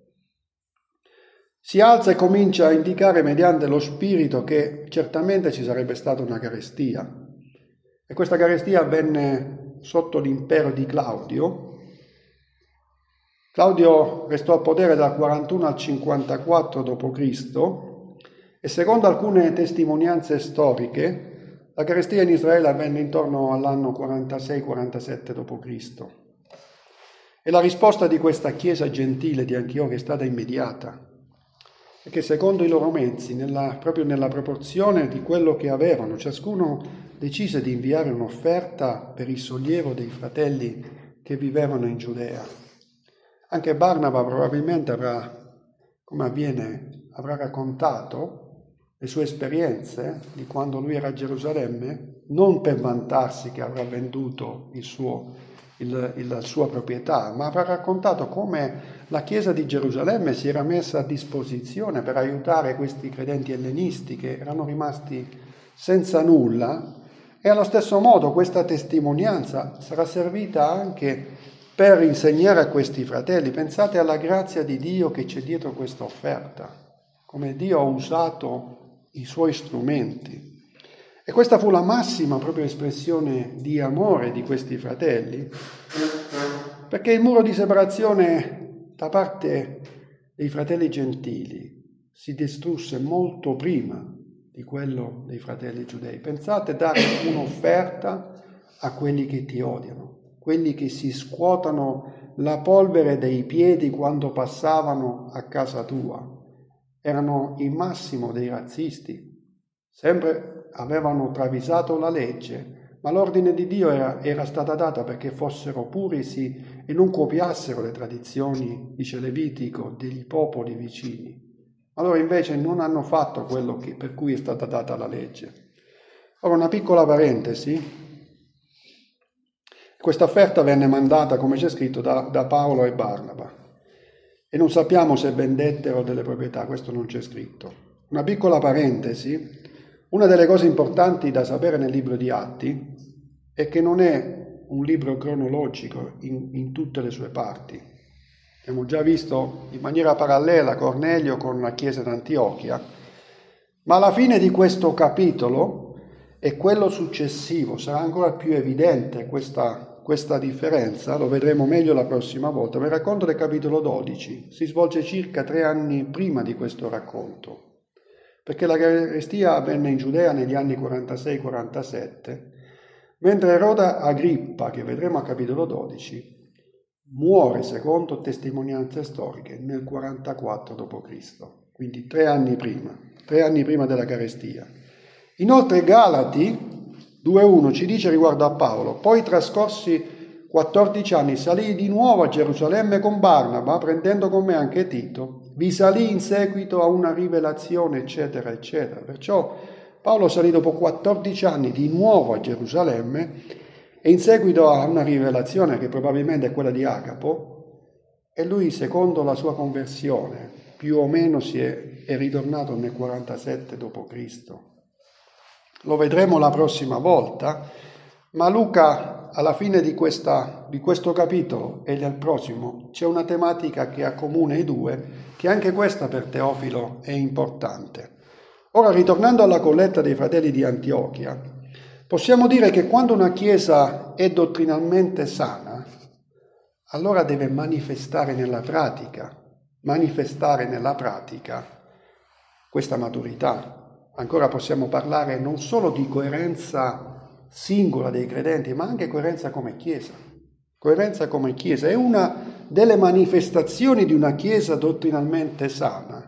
si alza e comincia a indicare mediante lo Spirito che certamente ci sarebbe stata una carestia. E questa carestia avvenne sotto l'impero di Claudio. Claudio restò al potere dal quarantuno al cinquantaquattro dopo Cristo e secondo alcune testimonianze storiche la carestia in Israele avvenne intorno all'anno quarantasei quarantasette dopo Cristo. E la risposta di questa chiesa gentile di Antiochia è stata immediata, perché secondo i loro mezzi, nella, proprio nella proporzione di quello che avevano, ciascuno decise di inviare un'offerta per il sollievo dei fratelli che vivevano in Giudea. Anche Barnaba probabilmente avrà, come avviene, avrà raccontato le sue esperienze di quando lui era a Gerusalemme, non per vantarsi che avrà venduto il suo, il, il, la sua proprietà, ma avrà raccontato come la Chiesa di Gerusalemme si era messa a disposizione per aiutare questi credenti ellenisti che erano rimasti senza nulla, e allo stesso modo questa testimonianza sarà servita anche per insegnare a questi fratelli. Pensate alla grazia di Dio che c'è dietro questa offerta, come Dio ha usato i suoi strumenti. E questa fu la massima proprio espressione di amore di questi fratelli, perché il muro di separazione da parte dei fratelli gentili si distrusse molto prima di quello dei fratelli giudei. Pensate, dare un'offerta a quelli che ti odiano, quelli che si scuotano la polvere dei piedi quando passavano a casa tua. Erano il massimo dei razzisti, sempre avevano travisato la legge, ma l'ordine di Dio era, era stata data perché fossero puri sì, e non copiassero le tradizioni, dice Levitico, degli popoli vicini. Allora invece non hanno fatto quello che, per cui è stata data la legge. Ora una piccola parentesi. Questa offerta venne mandata, come c'è scritto, da, da Paolo e Barnaba e non sappiamo se vendettero delle proprietà, questo non c'è scritto. Una piccola parentesi, una delle cose importanti da sapere nel libro di Atti è che non è un libro cronologico in, in tutte le sue parti. Abbiamo già visto in maniera parallela Cornelio con la chiesa d'Antiochia, ma alla fine di questo capitolo e quello successivo sarà ancora più evidente questa Questa differenza, lo vedremo meglio la prossima volta. Ma il racconto del capitolo dodici si svolge circa tre anni prima di questo racconto, perché la carestia avvenne in Giudea negli anni quarantasei quarantasette, mentre Erode Agrippa, che vedremo a capitolo dodici, muore secondo testimonianze storiche nel quarantaquattro dopo Cristo, quindi tre anni prima, tre anni prima della carestia. Inoltre Galati due uno ci dice riguardo a Paolo: poi trascorsi quattordici anni salì di nuovo a Gerusalemme con Barnaba, prendendo con me anche Tito, vi salì in seguito a una rivelazione, eccetera, eccetera. Perciò Paolo salì dopo quattordici anni di nuovo a Gerusalemme e in seguito a una rivelazione che probabilmente è quella di Agapo, e lui, secondo la sua conversione, più o meno si è, è ritornato nel quarantasette dopo Cristo. Lo vedremo la prossima volta, ma Luca alla fine di, questa, di questo capitolo e del prossimo c'è una tematica che accomuna i due, che anche questa per Teofilo è importante. Ora, ritornando alla colletta dei fratelli di Antiochia, possiamo dire che quando una chiesa è dottrinalmente sana, allora deve manifestare nella pratica manifestare nella pratica questa maturità. Ancora possiamo parlare non solo di coerenza singola dei credenti, ma anche coerenza come Chiesa. Coerenza come Chiesa è una delle manifestazioni di una Chiesa dottrinalmente sana.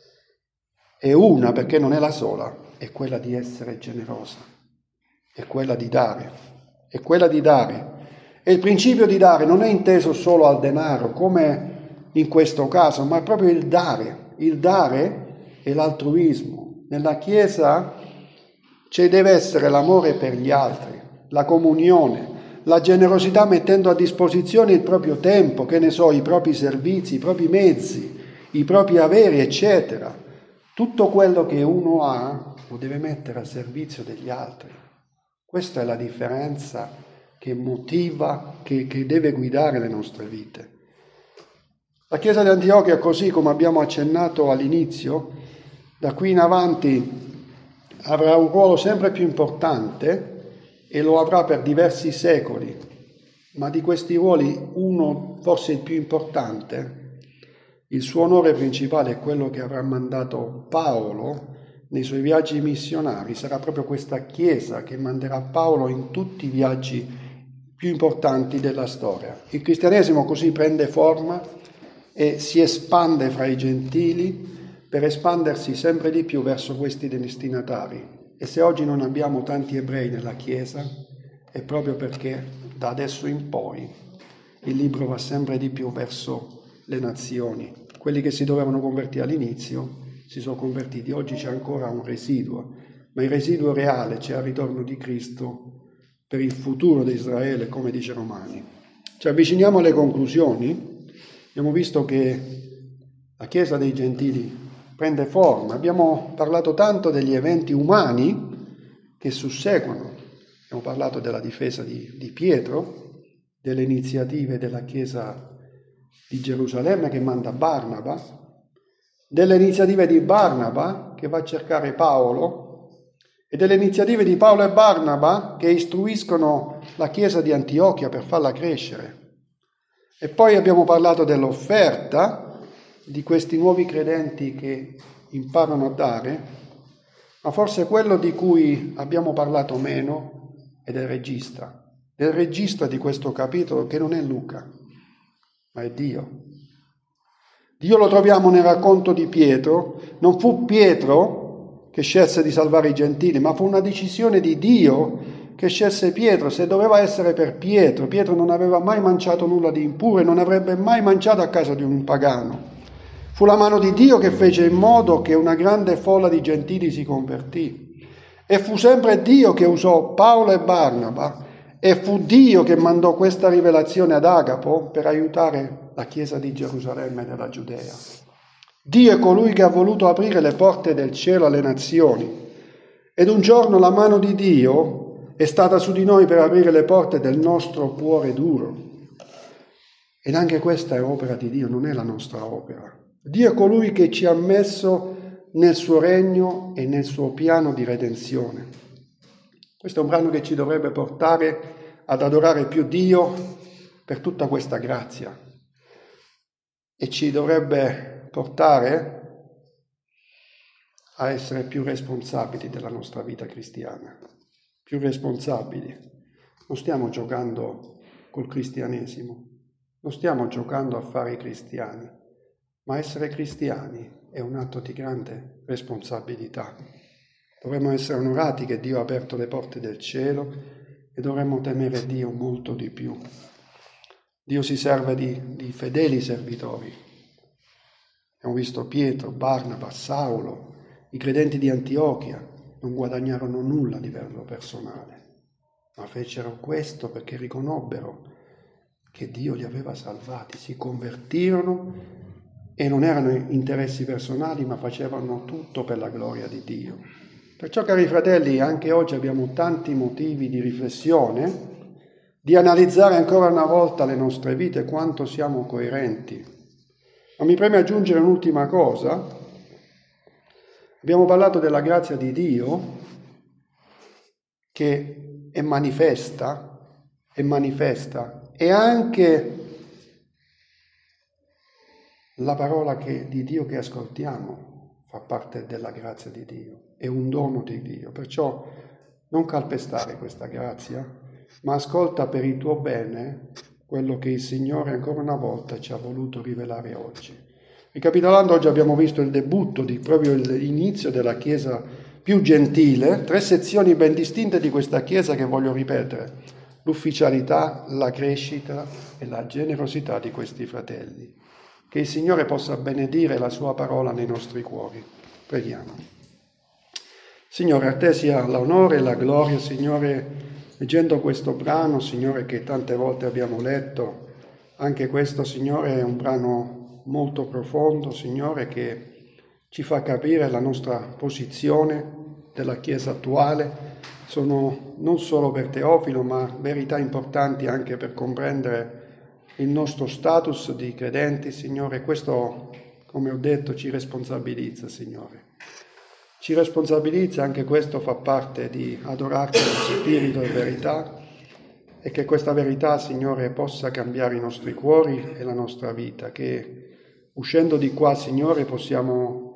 È una, perché non è la sola, è quella di essere generosa, è quella di dare, è quella di dare. E il principio di dare non è inteso solo al denaro, come in questo caso, ma è proprio il dare. Il dare è l'altruismo. Nella Chiesa ci deve essere l'amore per gli altri, la comunione, la generosità mettendo a disposizione il proprio tempo, che ne so, i propri servizi, i propri mezzi, i propri averi, eccetera. Tutto quello che uno ha lo deve mettere a servizio degli altri. Questa è la differenza che motiva, che, che deve guidare le nostre vite. La Chiesa di Antiochia, così come abbiamo accennato all'inizio, da qui in avanti avrà un ruolo sempre più importante e lo avrà per diversi secoli, ma di questi ruoli uno, forse il più importante, il suo onore principale è quello che avrà mandato Paolo nei suoi viaggi missionari. Sarà proprio questa Chiesa che manderà Paolo in tutti i viaggi più importanti della storia. Il cristianesimo così prende forma e si espande fra i gentili per espandersi sempre di più verso questi destinatari. E se oggi non abbiamo tanti ebrei nella Chiesa è proprio perché da adesso in poi il libro va sempre di più verso le nazioni. Quelli che si dovevano convertire all'inizio si sono convertiti, oggi c'è ancora un residuo, ma il residuo reale c'è al ritorno di Cristo per il futuro di Israele, come dice Romani. Ci avviciniamo alle conclusioni. Abbiamo visto che la Chiesa dei Gentili prende forma, abbiamo parlato tanto degli eventi umani che susseguono, abbiamo parlato della difesa di, di Pietro, delle iniziative della Chiesa di Gerusalemme che manda Barnaba, delle iniziative di Barnaba che va a cercare Paolo e delle iniziative di Paolo e Barnaba che istruiscono la Chiesa di Antiochia per farla crescere. E poi abbiamo parlato dell'offerta di questi nuovi credenti che imparano a dare, ma forse quello di cui abbiamo parlato meno è del regista, del regista di questo capitolo che non è Luca, ma è Dio. Dio lo troviamo nel racconto di Pietro. Non fu Pietro che scelse di salvare i gentili, ma fu una decisione di Dio che scelse Pietro. Se doveva essere per Pietro, Pietro non aveva mai mangiato nulla di impuro e non avrebbe mai mangiato a casa di un pagano. Fu la mano di Dio che fece in modo che una grande folla di gentili si convertì. E fu sempre Dio che usò Paolo e Barnaba. E fu Dio che mandò questa rivelazione ad Agapo per aiutare la Chiesa di Gerusalemme e della Giudea. Dio è colui che ha voluto aprire le porte del cielo alle nazioni. Ed un giorno la mano di Dio è stata su di noi per aprire le porte del nostro cuore duro. Ed anche questa è opera di Dio, non è la nostra opera. Dio è colui che ci ha messo nel suo regno e nel suo piano di redenzione. Questo è un brano che ci dovrebbe portare ad adorare più Dio per tutta questa grazia e ci dovrebbe portare a essere più responsabili della nostra vita cristiana, più responsabili. Non stiamo giocando col cristianesimo, non stiamo giocando a fare i cristiani, ma essere cristiani è un atto di grande responsabilità. Dovremmo essere onorati che Dio ha aperto le porte del cielo e dovremmo temere Dio molto di più. Dio si serve di, di fedeli servitori. Abbiamo visto Pietro, Barnaba, Saulo, i credenti di Antiochia non guadagnarono nulla a livello personale, ma fecero questo perché riconobbero che Dio li aveva salvati, si convertirono e non erano interessi personali, ma facevano tutto per la gloria di Dio. Perciò, cari fratelli, anche oggi abbiamo tanti motivi di riflessione, di analizzare ancora una volta le nostre vite, quanto siamo coerenti. Ma mi preme aggiungere un'ultima cosa. Abbiamo parlato della grazia di Dio che è manifesta, è manifesta, e anche La parola che, di Dio che ascoltiamo fa parte della grazia di Dio, è un dono di Dio, perciò non calpestare questa grazia, ma ascolta per il tuo bene quello che il Signore ancora una volta ci ha voluto rivelare oggi. Ricapitolando, oggi abbiamo visto il debutto, di proprio l'inizio della Chiesa più gentile, tre sezioni ben distinte di questa Chiesa che voglio ripetere: l'ufficialità, la crescita e la generosità di questi fratelli. Che il Signore possa benedire la sua parola nei nostri cuori. Preghiamo. Signore, a te sia l'onore e la gloria, Signore, leggendo questo brano, Signore, che tante volte abbiamo letto. Anche questo, Signore, è un brano molto profondo, Signore, che ci fa capire la nostra posizione della Chiesa attuale. Sono non solo per Teofilo, ma verità importanti anche per comprendere il nostro status di credenti, Signore. Questo, come ho detto, ci responsabilizza, Signore. Ci responsabilizza, anche questo fa parte di adorarti in spirito e verità, e che questa verità, Signore, possa cambiare i nostri cuori e la nostra vita, che uscendo di qua, Signore, possiamo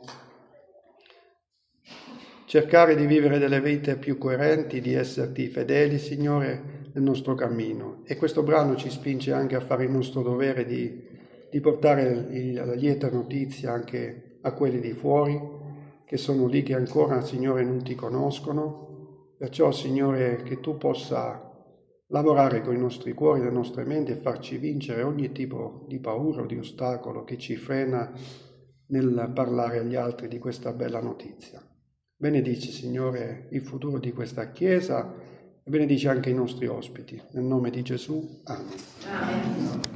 cercare di vivere delle vite più coerenti, di esserti fedeli, Signore, nel nostro cammino. E questo brano ci spinge anche a fare il nostro dovere di, di portare la lieta notizia anche a quelli di fuori, che sono lì, che ancora, Signore, non ti conoscono. Perciò, Signore, che tu possa lavorare con i nostri cuori, le nostre menti, e farci vincere ogni tipo di paura o di ostacolo che ci frena nel parlare agli altri di questa bella notizia. Benedici, Signore, il futuro di questa Chiesa e benedici anche i nostri ospiti. Nel nome di Gesù. Amen. Amen.